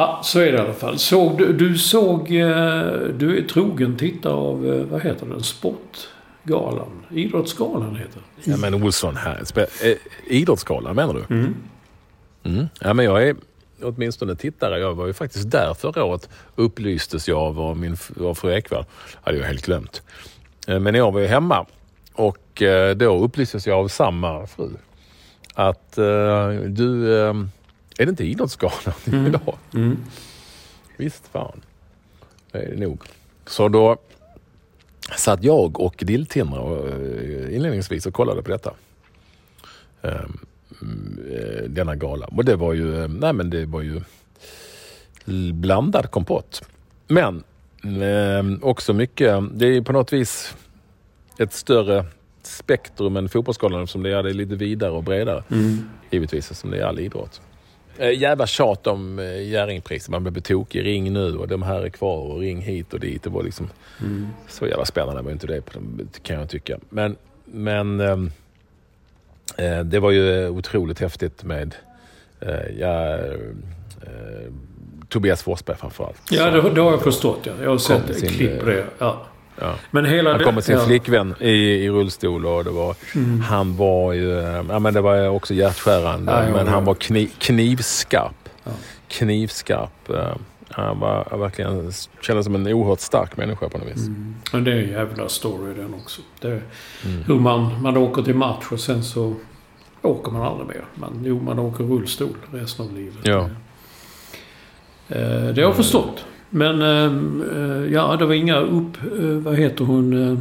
Ja, så är det i alla fall. Såg du, du såg... Du är trogen tittare av, vad heter den? Sportgalan. Idrottsgalan heter det. Ja, men Olsson här. Spe- idrottsgalan menar du? Mm. Mm. Ja, men jag är åtminstone tittare. Jag var ju faktiskt där förra året. Upplystes jag av, av min av fru Ekvall. Hade jag helt glömt. Men jag var ju hemma. Och då upplystes jag av samma fru. Att uh, du... Uh, är det inte idrottsgalan mm. idag? Mm. Visst fan. Det är det nog. Så då satt jag och Dilltindra inledningsvis och kollade på detta. Um, denna gala. Och det var ju, nej men det var ju blandad kompott. Men um, också mycket, det är på något vis ett större spektrum än fotbollsskalan som det är, det är lite vidare och bredare. Mm. Givetvis som det är all idrott. Jävla tjat om Jerringpris. Man blev betokig. Ring nu och de här är kvar och ring hit och dit. Det var liksom mm. så jävla spännande var inte det kan jag tycka. Men, men eh, det var ju otroligt häftigt med eh, ja, eh, Tobias Forsberg framförallt. Ja, det, det har jag förstått. Ja. Jag har sett sin, klipp på det. Ja. Ja. Men hela han kom med sin ja. flickvän i, i rullstol och det var, mm. han var ju, ja men det var också hjärtskärande, ja, men han var kniv, knivskarp. Ja. Knivskarp. Han var verkligen, kändes som en oerhört stark människa på något vis. Mm. Men det är en jävla story den också. Det är mm. hur man, man åker till match och sen så åker man aldrig mer. Man, jo, man åker rullstol resten av livet. Ja. Det har jag förstått. Men äh, ja, det var inga upp... Äh, vad heter hon? Äh,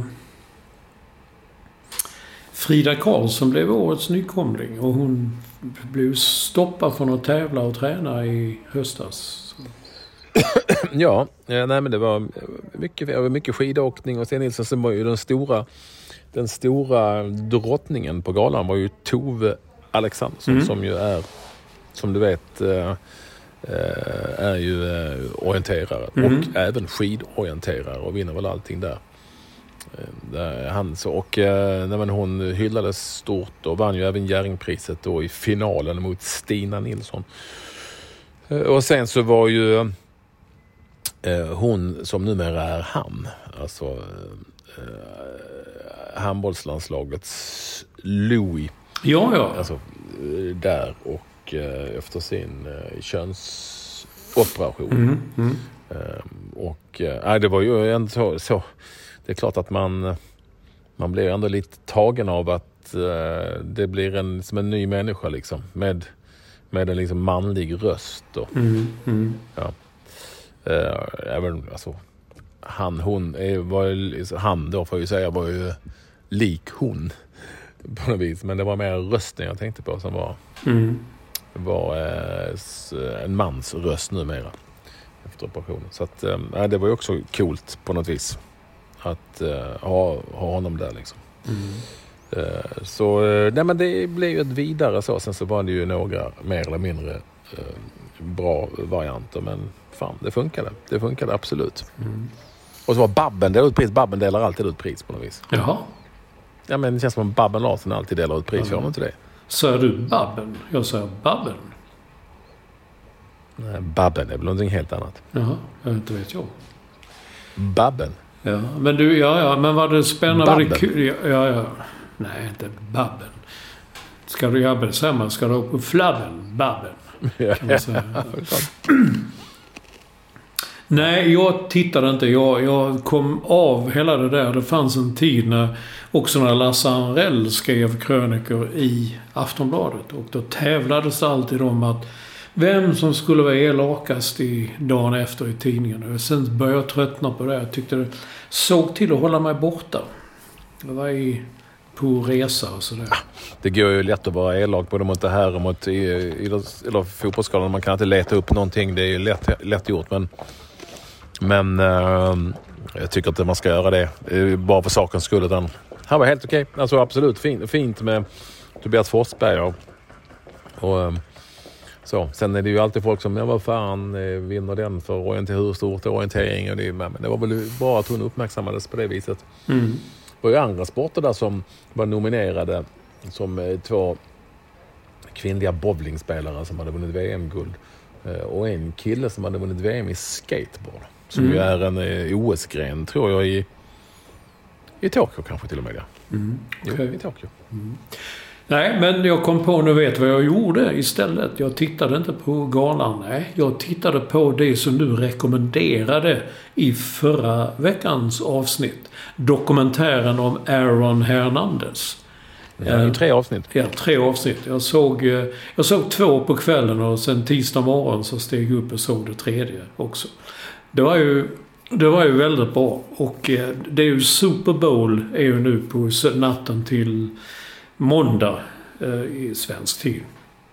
Frida Karlsson blev årets nykomling. Och hon blev stoppad från att tävla och träna i höstas. Ja, nej men det var mycket, mycket skidåkning. Och sen Nilsson som var ju den stora... Den stora drottningen på galan var ju Tove Alexandersson mm. som ju är, som du vet... Äh, är ju orienterare mm. och även skidorienterare och vinner väl allting där. där han så, och när man hon hyllades stort och vann ju även Jerringpriset då i finalen mot Stina Nilsson. Och sen så var ju hon som numera är han, alltså handbollslandslagets Louis. Ja, ja. Alltså där och efter sin uh, könsoperation. Mm, mm. Um, och uh, det var ju ändå så, så det är klart att man man blir ändå lite tagen av att uh, det blir en som en ny människa liksom med med en liksom manlig röst och mm, mm. ja. Uh, även alltså han hon är var han då får jag säga var ju lik hon på något vis, men det var mer rösten jag tänkte på som var mm. var eh, en mans röst numera efter operationen. Så att, eh, det var ju också coolt på något vis att eh, ha, ha honom där liksom. Mm. Eh, så eh, nej, men det blev ju ett vidare så. Sen så var det ju några mer eller mindre eh, bra varianter, men fan, det funkade. Det funkade absolut. Mm. Och så var Babben, delade ut pris. Babben delar alltid ut pris på något vis. Jaha. Ja, men det känns som att Babben Larsson alltid delar ut pris. Gör de inte det? Säger du Babben? Jag säger Babben. Nej, Babben är väl någonting helt annat. Jaha, jag inte vet jag. Babben? Ja, men du, ja, ja. Men var det spännande? Var det kul? Ja, ja, ja. Nej, inte Babben. Ska du göra det samma? Ska du upp på flabben? Babben. Kan man säga. Nej, jag tittade inte. Jag, jag kom av hela det där. Det fanns en tid när också när Lasse Anrell skrev krönikor i Aftonbladet. Och då tävlades det alltid om att vem som skulle vara elakast i dagen efter i tidningen. Och sen började jag tröttna på det. Jag tyckte det såg till att hålla mig borta. Jag var i, på resa och sådär. Det går ju lätt att vara elak både mot det här och mot i, i, eller fotbollsskalan. Man kan inte leta upp någonting. Det är ju lätt, lätt gjort, men Men uh, jag tycker inte man ska göra det. Bara för sakens skull. Utan han var helt okej. Okay. Alltså absolut fint, fint med Tobias Forsberg. Och, och um, så. Sen är det ju alltid folk som, ja vad fan vinner den för orienter, hur stort orientering. Och det, men det var väl bra att hon uppmärksammades på det viset. Mm. Det var ju andra sporter där som var nominerade som två kvinnliga bowlingspelare som hade vunnit V M-guld. Och en kille som hade vunnit V M i skateboard. Som Mm. ju är en O S-gren, tror jag, i, i Tokyo kanske till och med. Ja. Mm. Jo, Okay. i Tokyo. Mm. Nej, men jag kom på, nu vet vad jag gjorde istället. Jag tittade inte på galan, nej. Jag tittade på det som du rekommenderade i förra veckans avsnitt. Dokumentären om Aaron Hernandez. Det är ju tre avsnitt. Ja, tre avsnitt. Jag såg, jag såg två på kvällen och sen tisdag morgon så steg jag upp och såg det tredje också. Det var ju, det var ju väldigt bra. Och det är ju Super Bowl är ju nu på natten till måndag eh, i svensk tid.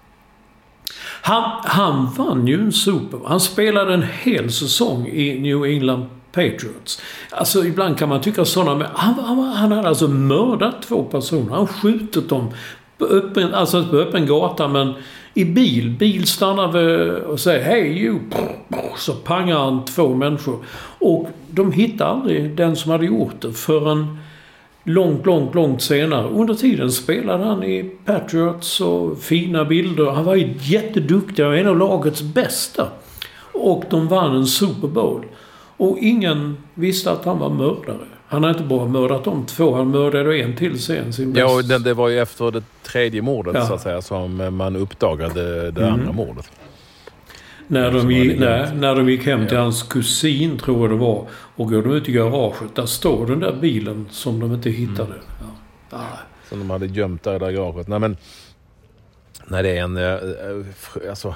Han, han vann ju en Super. Han spelade en hel säsong i New England Patriots. Alltså ibland kan man tycka sådana, men han, han, han hade alltså mördat två personer. Han skjutit dem på öppen, alltså på öppen gata, men i bil. Bil stannar vid och säger hej you. Så pangar han två människor. Och de hittade aldrig den som hade gjort det förrän långt, långt, långt senare. Under tiden spelade han i Patriots och fina bilder. Han var ju jätteduktig och en av lagets bästa. Och de vann en Super Bowl. Och ingen visste att han var mördare. Han har inte bara mördat de två, han mördade en till sen. Sin ja, och det, det var ju efter det tredje mordet, ja, så att säga, som man uppdagade det mm. andra mordet. När de, gick, när, när de gick hem till ja. hans kusin, tror jag det var, och går de ut i garaget, där står den där bilen som de inte hittade. Mm. Ja. Ah. Som de hade gömt där i det garaget. Nej, men nej, det är en äh, alltså,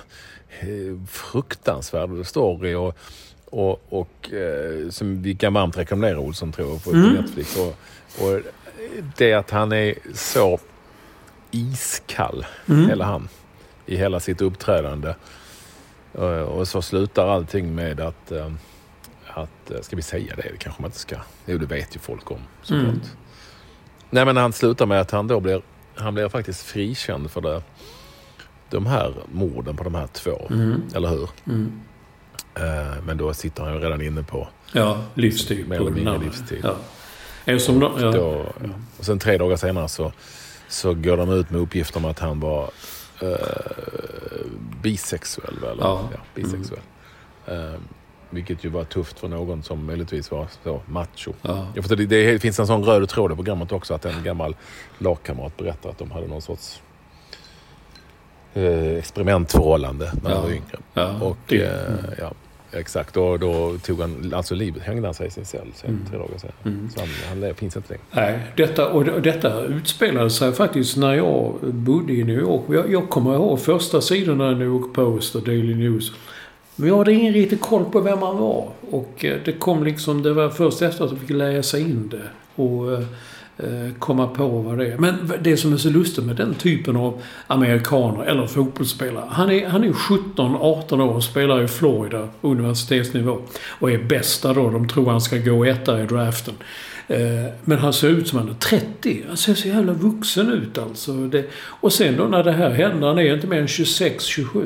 fruktansvärd story och Och, och eh, som vi kan varmt rekommendera Olsson, tror jag, på mm. Netflix. Och, och det att han är så iskall, mm. hela han, i hela sitt uppträdande. Och, och så slutar allting med att, eh, att, ska vi säga det? Det kanske man inte ska. Jo, det vet ju folk om, såklart. Mm. Nej, men han slutar med att han då blir, han blir faktiskt frikänd för det, de här morden på de här två. Mm. Eller hur? Mm. Men då sitter han ju redan inne på ja, livstid. Mer eller mindre livstid. Ja. Är som då, ja. Då, ja. Och sen tre dagar senare så, så går de ut med uppgifter om att han var uh, bisexuell. Eller? Ja. Ja, bisexuell. Mm. Uh, vilket ju var tufft för någon som möjligtvis var så macho. Ja. Ja, för det, det finns en sån röd tråd i programmet också, att en gammal lagkamrat berättar att de hade någon sorts Uh, experimentförhållande när han ja. var yngre. Ja, och uh, ja, exakt. Och då tog han, alltså livet, hängde han sig i sin cell sen, mm. tre dagar senare. Mm. Så han, han finns inte längre. Nej, detta, och, och detta utspelade sig faktiskt när jag bodde i New York. Jag, jag kommer ihåg första sidorna i New York Post och Daily News. Men jag hade ingen riktigt koll på vem han var. Och uh, det kom liksom, det var först efter att jag fick läsa in det. Och uh, komma på vad det är. Men det som är så lustigt med den typen av amerikaner eller fotbollsspelare, han är, han är sjutton arton år och spelar i Florida universitetsnivå och är bästa då. De tror han ska gå etta i draften. Men han ser ut som han är trettio. Han ser så jävla vuxen ut alltså. Det, och sen då när det här händer, han är inte mer än tjugosex tjugosju.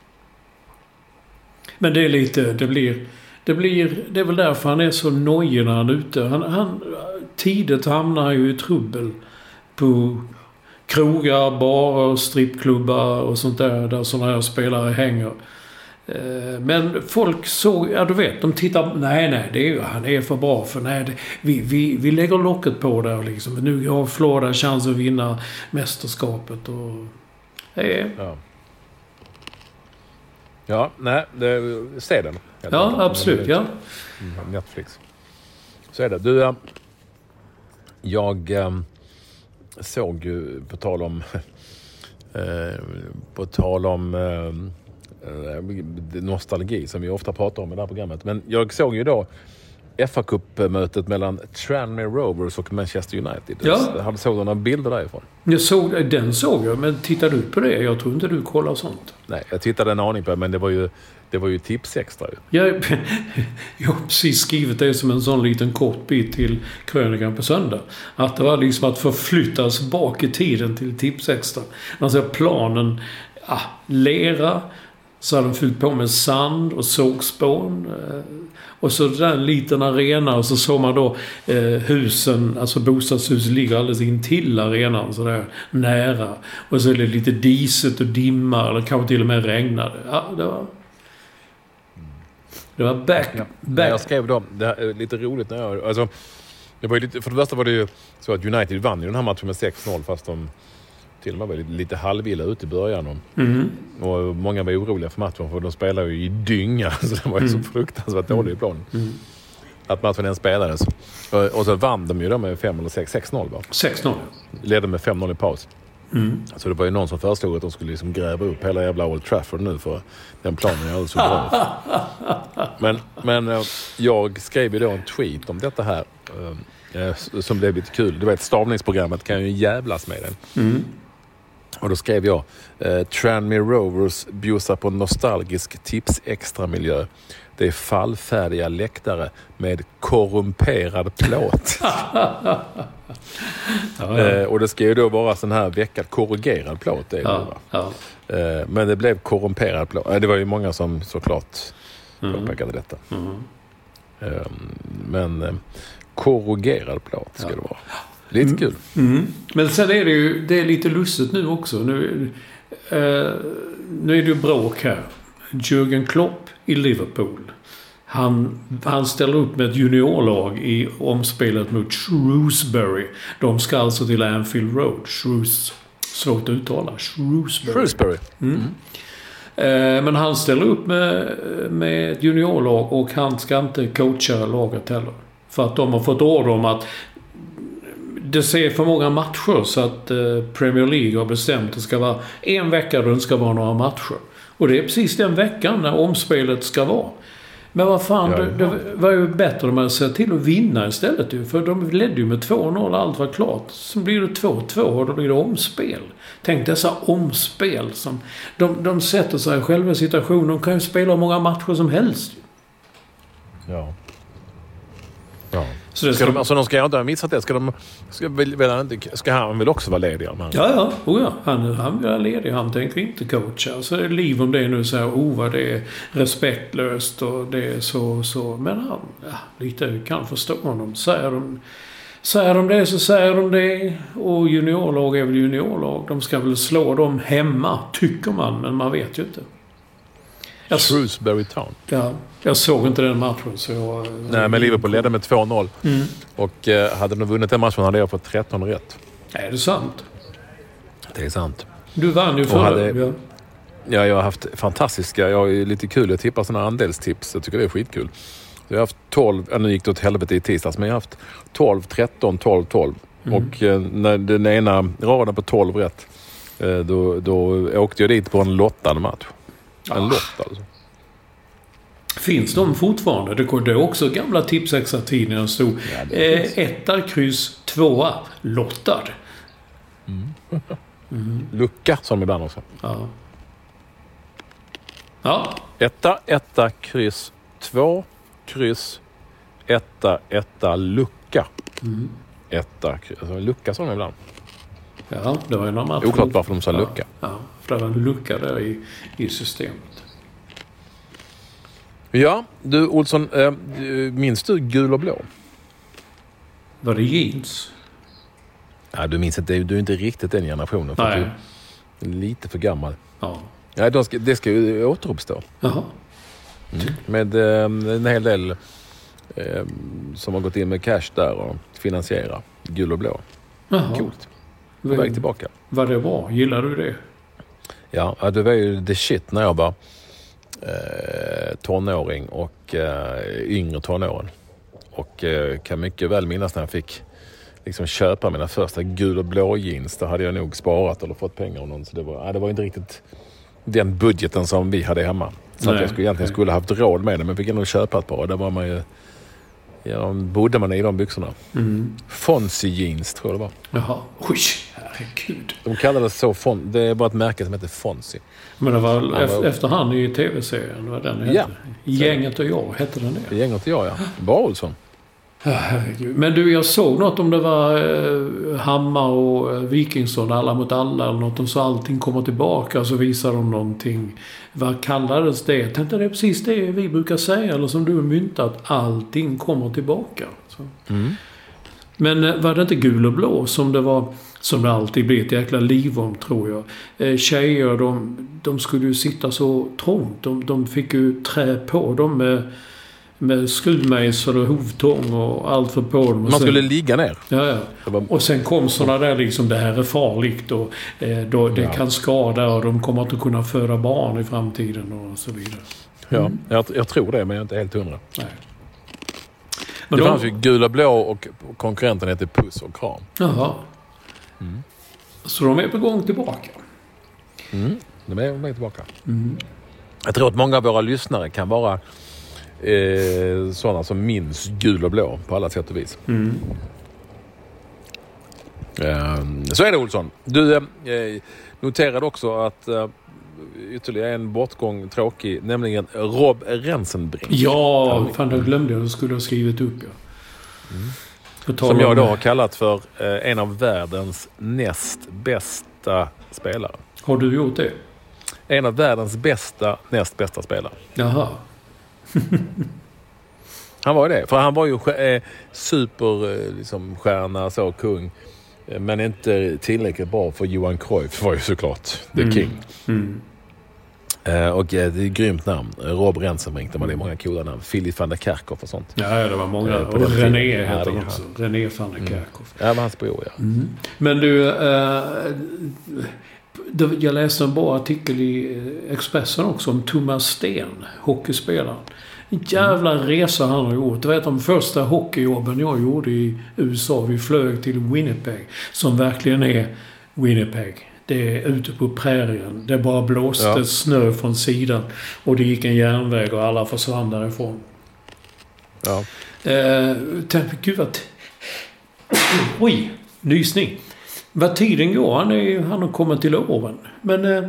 Men det är lite, det blir det blir, det är väl därför han är så nojig när han är ute. Han, han tidigt hamnar ju i trubbel på krogar, barer, strippklubbar och sånt där, där sådana här spelare hänger. Men folk såg, ja du vet, de tittar, nej nej, det är, han är för bra för nej, det, vi, vi, vi lägger locket på där liksom. Nu har Florida chans att vinna mästerskapet och nej. Ja. Ja, nej, det, se den. Ja, absolut, ja. Netflix. Så är det. Du, jag ähm, såg ju på tal om äh, på tal om äh, nostalgi som vi ofta pratar om i det här programmet. Men jag såg ju då F A-cupmötet mellan Tranmere Rovers och Manchester United. Ja. Jag hade såg några bilder därifrån. Jag såg, den såg jag, men tittade du på det? Jag tror inte du kollar sånt. Nej, jag tittade en aning på det, men det var ju, det var ju tips extra ju. Jag, jag har precis skrivit det som en sån liten kort bit till krönikan på söndag. Att det var liksom att förflyttas bak i tiden till tips extra. Alltså planen, ja, lera, så hade de fyllt på med sand och sågspån. Och så där en liten arena och så såg man då eh, husen, alltså bostadshus ligger alldeles in till arenan så där nära. Och så är det lite diset och dimma eller kanske till och med regnade. Ja, det var Det var back... Ja. back. Jag skrev dem, det är lite roligt när jag... Alltså, det var ju lite, för det första var det ju så att United vann ju den här matchen med sex noll fast de till och med var lite, lite halvvilla ut i början. Och, Mm. och många var oroliga för matchen för de spelar ju i dynga så det var ju Mm. så fruktansvärt dålig i planen. Mm. Att matchen ens spelades. Och, och så vann de ju då med fem eller sex, sex noll va? sex noll. Ledde med fem noll i paus. Mm. Så det var ju någon som föreslog att de skulle liksom gräva upp hela jävla Old Trafford nu för den planen är alldeles så bra. men, men eh, jag skrev ju då en tweet om detta här eh, som blev lite kul. Du vet, stavningsprogrammet kan ju jävlas med den. Mm. Och då skrev jag eh, Tranmere Rovers bjussar på nostalgisk tips extra miljö. Det är fallfärdiga läktare med korrumperad plåt. ja, ja. Eh, och det ska ju då vara sån här veckad korrugerad plåt. Det är Ja, det, va? ja. Eh, men det blev korrumperad plåt. Eh, det var ju många som såklart Mm. påpekade detta. Mm. Eh, men eh, korrugerad plåt ska Ja. det vara. Lite Mm. kul. Mm. Men sen är det ju det är lite lustigt nu också. Nu, eh, nu är det ju bråk här. Jürgen Klopp i Liverpool. Han, han ställer upp med ett juniorlag i omspelet mot Shrewsbury. De ska alltså till Anfield Road. Shrews, svårt att uttala. Shrewsbury. Shrewsbury. Mm. Eh, men han ställer upp med, med ett juniorlag och han ska inte coacha laget heller. För att de har fått order om att det ser för många matcher så att eh, Premier League har bestämt att det ska vara en vecka då det ska vara några matcher. Och det är precis den veckan när omspelet ska vara. Men vad fan, Ja, det, det var ju bättre om man ser till att vinna istället ju. För de ledde ju med två noll, allt var klart. Så blir det två två och då blir det omspel. Tänk dessa omspel som... De, de sätter sig själva i situationen. De kan ju spela många matcher som helst. Ja. Ja. Så det Ska ska... de, alltså de ska inte ha missat det. Ska, de, ska, väl, väl inte, ska han väl också vara ledig? Man. Ja, ja. Oh, ja. Han, han vill ha ledig. Han tänker inte coacha. Så det är liv om det nu så här, oh vad det är respektlöst och det är så, så. Men han, ja, lite kan förstå honom. Säger de, säger de det så säger de det. Och juniorlag är väl juniorlag. De ska väl slå dem hemma, tycker man. Men man vet ju inte. Jag, Shrewsbury Town. ja, jag såg inte den matchen så jag... Nej, men Liverpool ledde med två noll. Mm. Och eh, hade de vunnit den matchen hade jag fått tretton rätt. Är det sant? Det är sant. Du vann ju Och förra. hade- Ja. Ja, jag har haft fantastiska... Jag har ju lite kul. Jag tippar sådana andelstips. Jag tycker det är skitkul. Jag har haft tolv... Ja, nu gick det åt helvete i tisdags. Men jag har haft tolv, tretton, tolv, tolv. Mm. Och eh, när den ena raden på tolv rätt eh, då, då åkte jag dit på en lottad match. En lott alltså. Finns de fortfarande? Det går då också gamla tipsextra-tidningar stod Ja, det eh, etta, kryss, tvåa, lottad. Lucka som de ibland också. Ja. Ja. Etta, etta, kryss, två, kryss, etta, etta, lucka. Mm. Etta, kryss. Alltså, lucka som de ibland. Ja, det var ju några matcher. Oklart varför de sa ja. lucka. Ja, för det var en lucka där i, i systemet. Ja, du Olsson, äh, minns du gul och blå? Var det jeans? Ja, du minns inte, du är inte riktigt den generationen. För Nej. du är lite för gammal. Ja. Ja, de ska, det ska ju återuppstå. Jaha. Mm. Med äh, en hel del äh, som har gått in med cash där och finansiera gul och blå. Jaha. Coolt. På väg tillbaka. Var det bra? Gillar du det? Ja, det var ju the shit när jag var eh, tonåring och eh, yngre tonåren. Och eh, kan mycket väl minnas när jag fick liksom köpa mina första gul och blå jeans. Då hade jag nog sparat eller fått pengar av någon. Så det var, ja, det var inte riktigt den budgeten som vi hade hemma. Så Nej, att jag skulle, egentligen nej. skulle haft råd med det. Men fick ändå köpa ett par. Och där var man ju, ja, bodde man i de byxorna. Mm. Fonzie jeans tror jag det var. Jaha. Oj, herregud. De kallade det så. Fon, det är bara ett märke som heter Fonzie. Men det var, var- ef- efter han i tv-serien. Vad den hette? Ja. Gänget och jag. Hette den det? Gänget och jag, ja. Bra Olsson. Ja, herregud. Men du, jag såg något om det var eh, Hammar och eh, Wikingsson, alla mot alla eller något. De sa allting kommer tillbaka, så visar de någonting. Vad kallades det? Jag tänkte det är precis det vi brukar säga, eller som du har myntat, allting kommer tillbaka. Så. Mm. Men eh, var det inte gul och blå som det var, som det alltid blir ett jäkla liv om, tror jag. Eh, tjejer, de, de skulle ju sitta så trångt. De, de fick ju trä på dem med med skruvmejsel och hovtång och allt för på dem. Man skulle ligga ner. Ja, ja. Var... Och sen kom sådana där liksom, det här är farligt och eh, då, det ja. kan skada och de kommer inte kunna föda barn i framtiden och så vidare. Mm. Ja, jag, jag tror det, men jag är inte helt hundra. Nej. Men det de... fanns ju Gula Blå och konkurrenten heter Puss och Kram. Jaha. Mm. Så de är på gång tillbaka. Mm, de är på gång tillbaka. Mm. Jag tror att många av våra lyssnare kan vara eh, sådana som minns Gul och Blå på alla sätt och vis. Mm. Eh, så är det, Olsson. Du eh, noterade också att eh, ytterligare en bortgång tråkig, nämligen Rob Rensenbrink. Ja, fan jag glömde jag skulle ha skrivit upp. Ja. Mm. Som jag då har kallat för eh, en av världens näst bästa spelare. Har du gjort det? En av världens bästa, näst bästa spelare. Jaha. Han var ju det. För han var ju eh, super eh, liksom, stjärna, så kung. Eh, men inte tillräckligt bra för Johan Cruyff var ju såklart the mm. king. Mm. Eh, och eh, det är ett grymt namn. Rob Rensenbrink, det var det många coola namn. Philip van der Kerkhoff och sånt. Ja, det var många. Eh, och René heter ja, också. René van der Kerkhoff. Mm. Ja, var hans bror, ja. Mm. Men du... Eh, jag läste en bra artikel i Expressen också om Thomas Sten, hockeyspelaren. En jävla resa han har gjort. Du vet, de första hockeyjobben jag gjorde i U S A, vi flög till Winnipeg, som verkligen är Winnipeg. Det är ute på prärien. Det bara blåste ja. snö från sidan och det gick en järnväg och alla försvann därifrån. Ja. Eh, tänk, gud vad... Oj, nysning. Vad tiden går, han, är, han har kommit till åren. Men eh,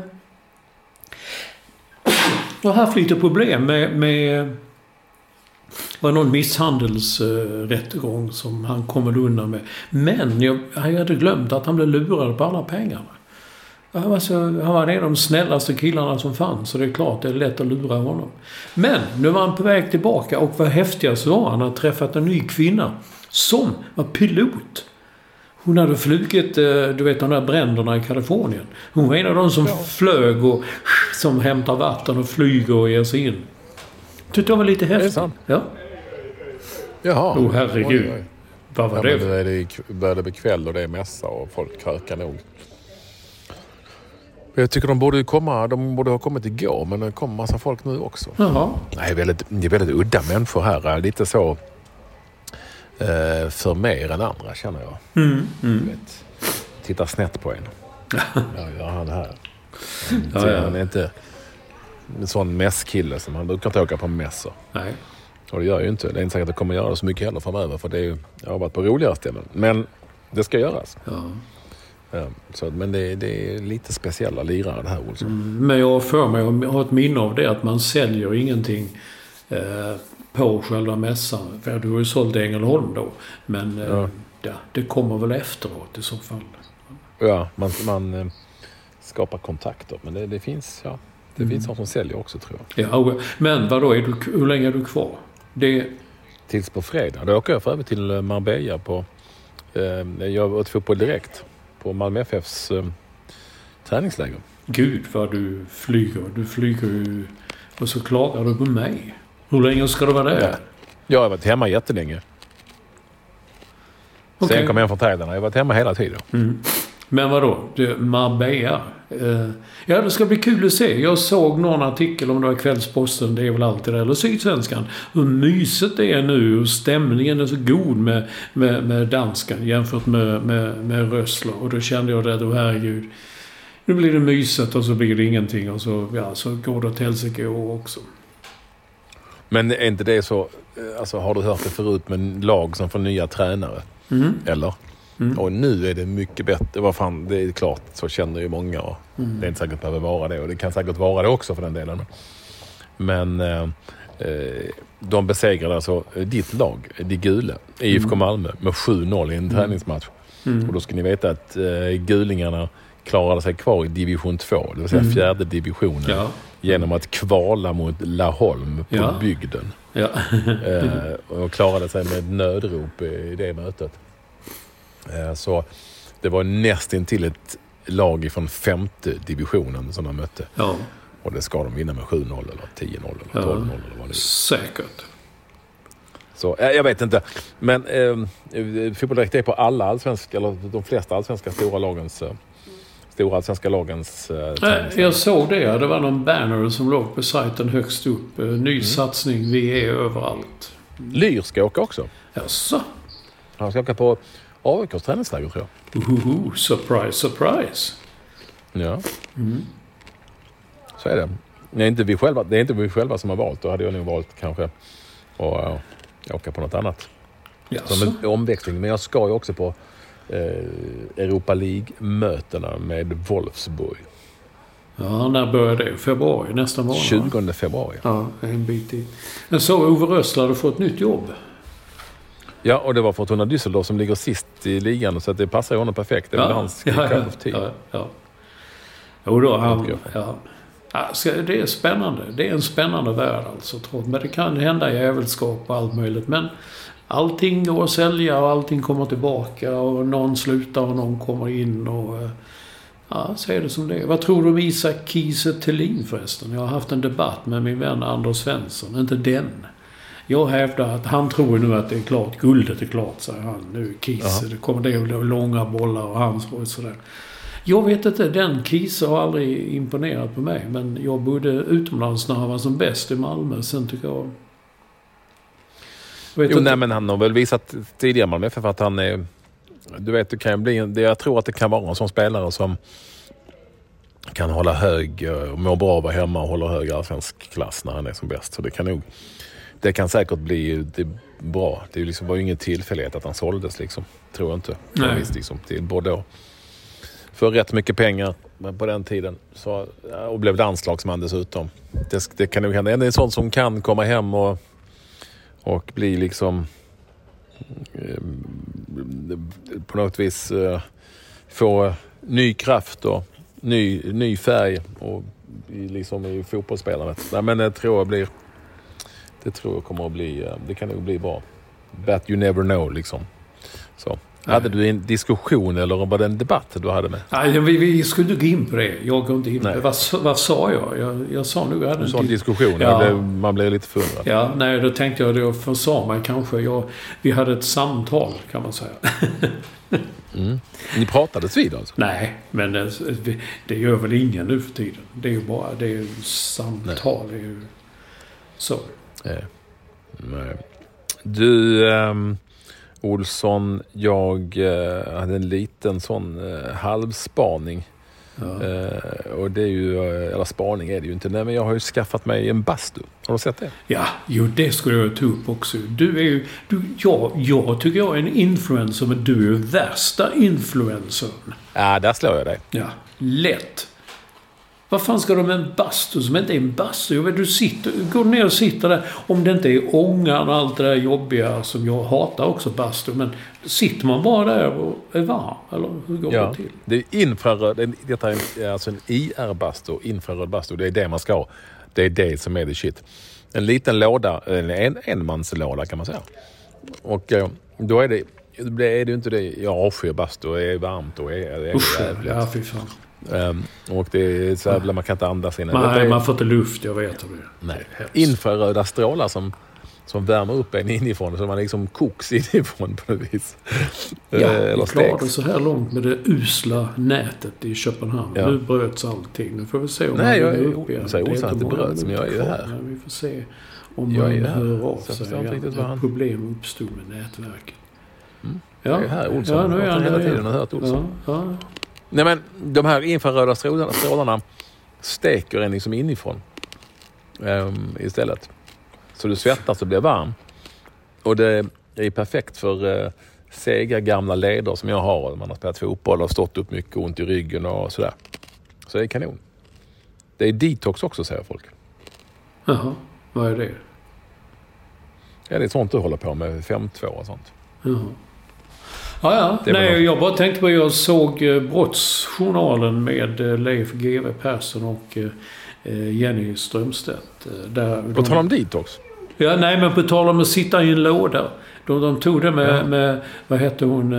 jag har haft lite problem med, med var någon misshandelsrättegång uh, som han kommer undan med. Men jag, jag hade glömt att han blev lurad på alla pengarna. Alltså, han var en av de snällaste killarna som fanns, så det är klart det är lätt att lura honom. Men nu var han på väg tillbaka och vad häftigast var, han hade träffat en ny kvinna som var pilot. Hon hade flugit, du vet, de där bränderna i Kalifornien. Hon var en av de som ja. flög och som hämtar vatten och flyger och ger sig in. Tyckte jag var lite häftigt. Är det ja. Jaha. Oh, herregud. Oj, oj. Vad var ja, det? Men det började bli kväll och det är mässa och folk krökar nog. Jag tycker de borde komma, de borde ha kommit igår, men det kommer massa folk nu också. Jaha. Nej, väldigt, det är väldigt udda människor här. Lite så eh, för mer än andra, känner jag. Mm, mm. Vet, titta snett på en. Ja, gör han här. Han, ja, ja. han är inte en sån mässkille som han brukar inte åka på mässor. Nej. Och det gör ju inte. Det är inte säkert att det kommer göra så mycket heller framöver, för det är ju, jag har varit på roligare ställen. Men det ska göras. Ja. Ja, så, men det, det är lite speciella lirare det här, Olsson. Mm, men jag för mig, jag har ett minne av det, att man säljer ingenting eh, på själva mässan. För du har ju sålt Ängelholm då. Men eh, ja. Ja, det kommer väl efteråt i så fall. Ja, man, man eh, skapar kontakter. Men det, det finns, ja, det mm. finns någon som säljer också, tror jag. Ja, men vadå, är du, hur länge är du kvar? Det... Tills på fredag. Då åker jag för över till Marbella på... Eh, jag har åt fotboll direkt. På Malmö F F:s eh, träningsläger. Gud vad du flyger. Du flyger ju... Och så klagar du på mig. Hur länge ska du vara där? Ja. Jag har varit hemma jättelänge. Okay. Sen kom jag hem från Thailand. Jag har varit hemma hela tiden. Mm. Men vadå? Marbella? Eh, ja, det ska bli kul att se. Jag såg någon artikel om det var Kvällsposten, det är väl alltid det, eller Sydsvenskan. Hur mysigt det är nu och stämningen är så god med, med, med danskan jämfört med, med, med Rössler. Och då kände jag det, då herregud. Nu blir det mysigt och så blir det ingenting och så, ja, så går det åt helsike också. Men är inte det så, alltså har du hört det förut med lag som får nya tränare? Mm. Eller? Mm. Och nu är det mycket bättre. Vad fan, det är klart, så känner ju många. Och mm. det är inte säkert behöver vara det. Och det kan säkert vara det också för den delen. Men eh, de besegrade alltså ditt lag, de gula, I F K Malmö, med sju noll i en mm. träningsmatch. Mm. Och då ska ni veta att eh, gulingarna klarade sig kvar i division två, det vill säga mm. fjärde divisionen. Ja. Genom att kvala mot Laholm på ja. bygden. Ja. eh, och klarade sig med nödrop i det mötet. Så det var nästan till ett lag från femte divisionen som de mötte. Ja. Och det ska de vinna med sju noll eller tio noll eller tolv noll. Ja, eller vad det är. Säkert. Så, äh, jag vet inte. Men eh, Fotboll Direkt är på alla allsvenska, eller de flesta allsvenska stora lagens... Eh, stora allsvenska lagens... Eh, Nej, jag såg det. Det var någon banner som låg på sajten högst upp. Eh, ny mm. satsning, vi är överallt. Lyr ska åka också. Jaså? Han ska åka på A I K:s träningsläger, tror jag. Uhuhu, surprise, surprise. Ja. Mm. Så är det. Det är, inte vi själva, det är inte vi själva som har valt. Då hade jag nog valt kanske att uh, åka på något annat. Jaså? Som en omväxling. Men jag ska ju också på uh, Europa League-mötena med Wolfsburg. Ja, när börjar det? Februari, nästan månad. tjugonde februari. Ja, en bit i. Men så Ove Rössler hade fått nytt jobb. Ja, och det var Fortuna Düsseldorf som ligger sist i ligan, så att det passar honom perfekt. Det är ja, hans ja, ja, tid. Ja, ja. Jo då, han, ja. Alltså, det är spännande. Det är en spännande värld alltså, tror jag. Men det kan hända jävelskap och allt möjligt. Men allting går att sälja och allting kommer tillbaka och någon slutar och någon kommer in och... Ja, så är det som det är. Vad tror du om Isak Kiese Thelin förresten? Jag har haft en debatt med min vän Anders Svensson. Inte den. Jag hävdar att han tror nu att det är klart. Guldet är klart, säger han. Nu Kiese. Det kommer det att långa bollar och hans och sådär. Jag vet inte. Den Kiese har aldrig imponerat på mig. Men jag bodde utomlands när han var som bäst i Malmö. Sen tycker jag... jag jo, nej, men han har väl visat tidigare Malmö för att han är... Du vet, det kan bli, det, jag tror att det kan vara en sån spelare som kan hålla hög och må bra att vara hemma och hålla hög allsvensk klass när han är som bäst. Så det kan nog, det kan säkert bli det bra. Det liksom, var ju ingen tillfällighet att han såldes liksom, tror jag inte. Nej. Visst, liksom, till Bordeaux. För rätt mycket pengar på den tiden. Så, och blev landslagsman dessutom. Det, det kan nog hända. Det är en sån som kan komma hem och, och bli liksom... på något vis uh, få ny kraft och ny, ny färg och liksom i fotbollsspelandet. Nej, men det tror jag blir det tror jag kommer att bli uh, det kan nog bli bra. But you never know liksom. Så. Nej. Hade du en diskussion eller var det en debatt du hade med? Nej, vi, vi skulle gå in på det. Jag går inte in på det. Vad, vad sa jag? Jag, jag sa nog... Jag hade du en sa en diskussion. Ja. Blev, man blev lite förundrad. Ja, nej, då tänkte jag då försa mig kanske. Jag, vi hade ett samtal, kan man säga. mm. Ni pratades vid alltså? Nej, men det, det gör väl ingen nu för tiden. Det är ju bara... Det är ju samtal. Det är ju, så. Nej. Nej. Du... Um... Olsson, jag eh, hade en liten sån eh, halvspaning. Ja. Eh, och det är ju, eller spaning är det ju inte. Nej, men jag har ju skaffat mig en bastu. Har du sett det? Ja, jo, det skulle jag ta upp också. Du är ju, du, jag, jag tycker jag är en influencer, men du är ju värsta influencern. Ja, där slår jag dig. Ja, lätt. Vad fan ska du med en bastu som inte är en bastu? Jag vet, du sitter, går ner och sitter där. Om det inte är ångan och allt det där jobbiga som jag hatar också bastu. Men sitter man bara där och är varm? Eller hur går ja, det till? Det är infraröd. Detta är alltså en I R-bastu. Infraröd bastu. Det är det man ska ha. Det är det som är det shit. En liten låda. En enmanslåda kan man säga. Och då är det... Det är det ju inte det. Jag avskyr bastu. Det är varmt och är, är Usch, jävligt. ja, fy fan. Um, och det är så jävla, man kan inte andas innan. Nej, är, man får inte luft, jag vet det. Nej. Infraröda strålar som, som värmer upp en inifrån, så man liksom koks inifrån på något vis. Ja, eller vi klarade så här långt med det usla nätet i Köpenhamn. Ja. Nu bröts allting. Nu får vi se om Nej, man jag är upp igen. säger osant att det bröts, men jag är ju här. Men vi får se om man hör av sig. Ja, problem uppstod med nätverket. Mm. Ja. Jag är här, Olsson. Ja, nu är han hela där. tiden har hört Olsson. Ja, ja. Nej, men de här infraröda strålarna, strålarna steker en liksom inifrån um, istället. Så du svettas och blir varm. Och det är perfekt för uh, sega gamla leder som jag har. Man har spelat fotboll och stått upp mycket, ont i ryggen och sådär. Så det är kanon. Det är detox också, säger folk. Jaha, vad är det? Ja, det är sånt du håller på med, fem två och sånt. Jaha. Ja, ja. Nej, jag bara tänkte på att jag såg eh, Brottsjournalen med eh, Leif G W Persson och eh, Jenny Strömstedt. Eh, där på tal om detox? Ja, nej, men på tal om att sitta i en låda. De, de tog det med, ja. med, vad hette hon?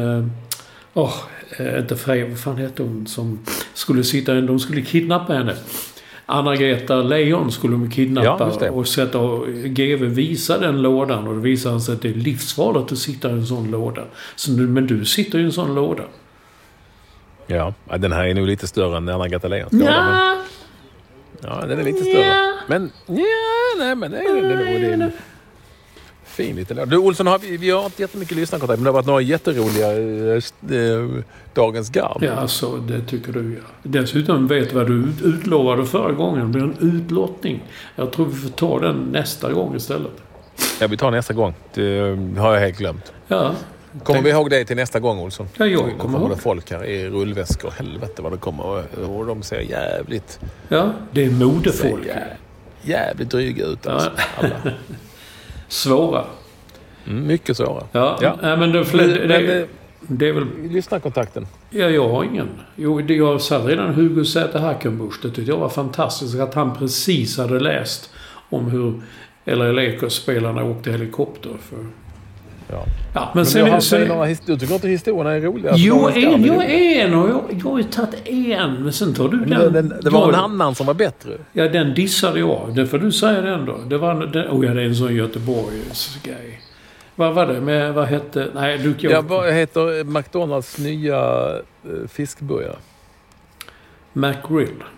Åh, eh, oh, inte Frej, vad fan hette hon som skulle sitta i, de skulle kidnappa henne. Anna-Greta Leijon skulle de kidnappa Ja, och sätta och G V visa den lådan och det visar sig att det är livsfarligt att sitta i en sån låda. Så, men du sitter i en sån låda. Ja, den här är nog lite större än Anna-Greta Leijons. Ja. Ja, den är lite större. Ja. Men, ja, nej, men det är, det är, det är en fin liten låda. Du, Olsson, har vi, vi har inte jättemycket lyssnarkontakt, men det har varit några jätteroliga äh, Dagens Garv. Ja, så det tycker du, ja. Dessutom vet vad du utlovade förra gången. Det blir en utlottning. Jag tror vi får ta den nästa gång istället. Ja, vi tar nästa gång. Det har jag helt glömt. Ja. Kommer vi ihåg det till nästa gång, Olsson? Ja, jag kommer, kommer ihåg. Det folk här i rullväskor. Helvete vad det kommer. Och de ser jävligt... Ja, det är modefolk. Jävligt, jävligt dryga ut. Alltså, ja. Alla. Svåra. Mm, mycket svåra. Ja, ja. Nej, men det, det, det, det, det är väl... Lyssnarkontakten. Ja, jag har ingen. Jo, det, jag satt redan Hugo Säter Hackenbusch. Det tyckte jag var fantastiskt att han precis hade läst om hur L A Lakers-spelarna åkte helikopter för... Ja. Ja, men, men sen, har, sen, några, du tycker inte historierna är roliga? Jo, en, jag är en och jag, jag har ju tagit en. Men sen tar du den. den, den det var jag, en annan som var bättre. Ja, den dissade jag. Det får du säga den då. Det var den, oh ja, det är en sån Göteborgs grej. Vad var det med, vad hette... Nej, du kan... Ja, vad heter McDonalds nya uh, fiskburgare? McGrill.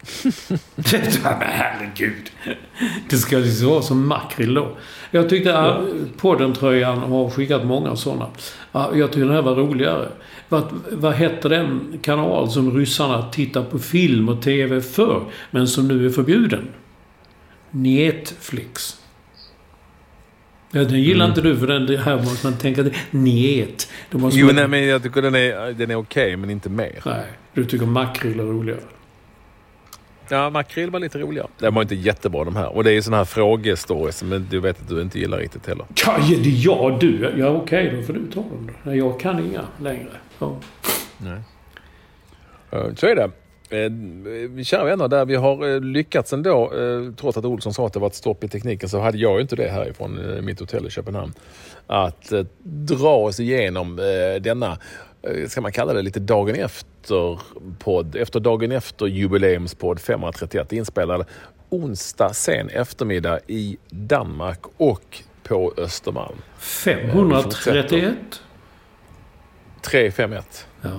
Herregud. Det ska liksom vara som makrill då. Jag tyckte att ja. podden-tröjan har skickat många sådana. Jag tycker den här var roligare. Vad, vad hette den kanal som ryssarna tittar på film och tv för men som nu är förbjuden? Netflix. Ja, den gillar mm. inte du för den det här måste man tänka att net. Jo, man... nej, men jag tycker den är, den är okej men inte mer. Nej, du tycker makrill är roligare. Ja, makrill var lite roligare. Det var inte jättebra de här. Och det är såna här frågestories men du vet att du inte gillar riktigt heller. Ja, det är jag du. Ja, okej då får du ta dem då. Jag kan inga längre. Ja. Nej. Så är det. Kära vänner, där vi har lyckats ändå, trots att Olsson sa att det var ett stopp i tekniken så hade jag ju inte det härifrån mitt hotell i Köpenhamn. Att dra oss igenom denna, ska man kalla det lite dagen efter podd, efter dagen efter jubileumspodd femhundratrettioett inspelad onsdag sen eftermiddag i Danmark och på Östermalm. femhundratrettioett? tre fem ett. Ja.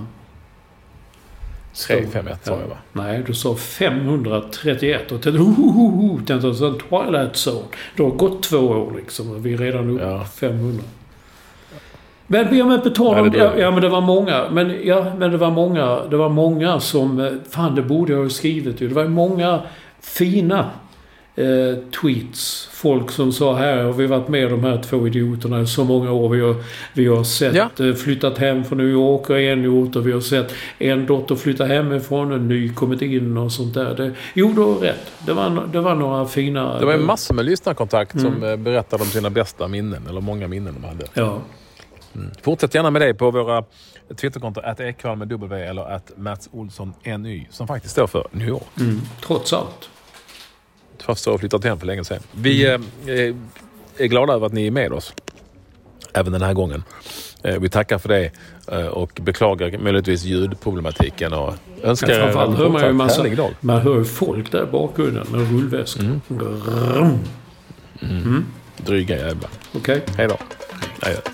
tre fem ett sa jag va? Nej, du sa femhundratrettioett och tänkte hohoho, tänkte en sån Twilight Zone. Det har gått två år liksom och vi är redan uppe ja. femhundra. Men ja, men på tal om, ja, ja men det var många men ja men det var många det var många som fan det borde jag ha skrivit ju. Det var många fina eh, tweets folk som sa här och vi har varit med de här två idioterna i så många år vi har, vi har sett ja. eh, flyttat hem från New York och en gjort och vi har sett en dotter flytta hemifrån en ny kommit in och sånt där. Det, jo, du har rätt. Det var, det var några fina... Det var en massa med lyssnarkontakt mm. som berättade om sina bästa minnen eller många minnen de hade. Ja. Mm. Fortsätt gärna med det på våra Twitterkonton att Ekvall med W eller att Mats Olsson N Y som faktiskt står för New York. Mm. Trots allt. Fast så har flyttat hem för länge sedan. Vi mm. eh, är glada över att ni är med oss även den här gången. Eh, vi tackar för det eh, och beklagar möjligtvis ljudproblematiken och önskar ja, en hör man ju massa, härlig dag. Man hör folk där bakgrunden med rullväskor. Mm. Mm. Mm. Dryga jävlar. Okej. Okay. Hej då. Hej då.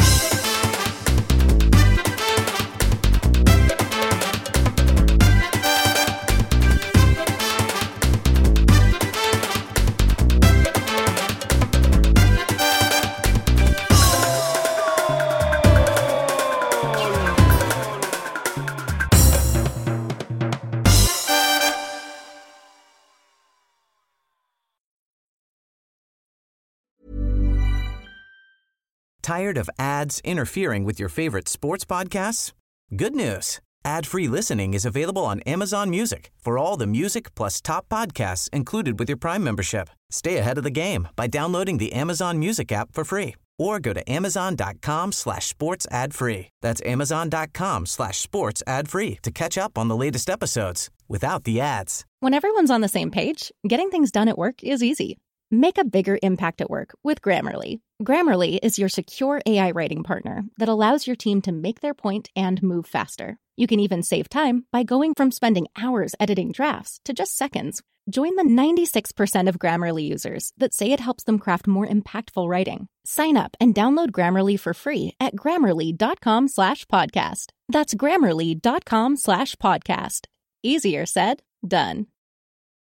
Tired of ads interfering with your favorite sports podcasts? Good news. Ad-free listening is available on Amazon Music for all the music plus top podcasts included with your Prime membership. Stay ahead of the game by downloading the Amazon Music app for free or go to amazon.com slash sports ad free. That's amazon.com slash sports ad free to catch up on the latest episodes without the ads. When everyone's on the same page, getting things done at work is easy. Make a bigger impact at work with Grammarly. Grammarly is your secure A I writing partner that allows your team to make their point and move faster. You can even save time by going from spending hours editing drafts to just seconds. Join the ninety-six percent of Grammarly users that say it helps them craft more impactful writing. Sign up and download Grammarly for free at grammarly.com slash podcast. That's grammarly.com slash podcast. Easier said, done.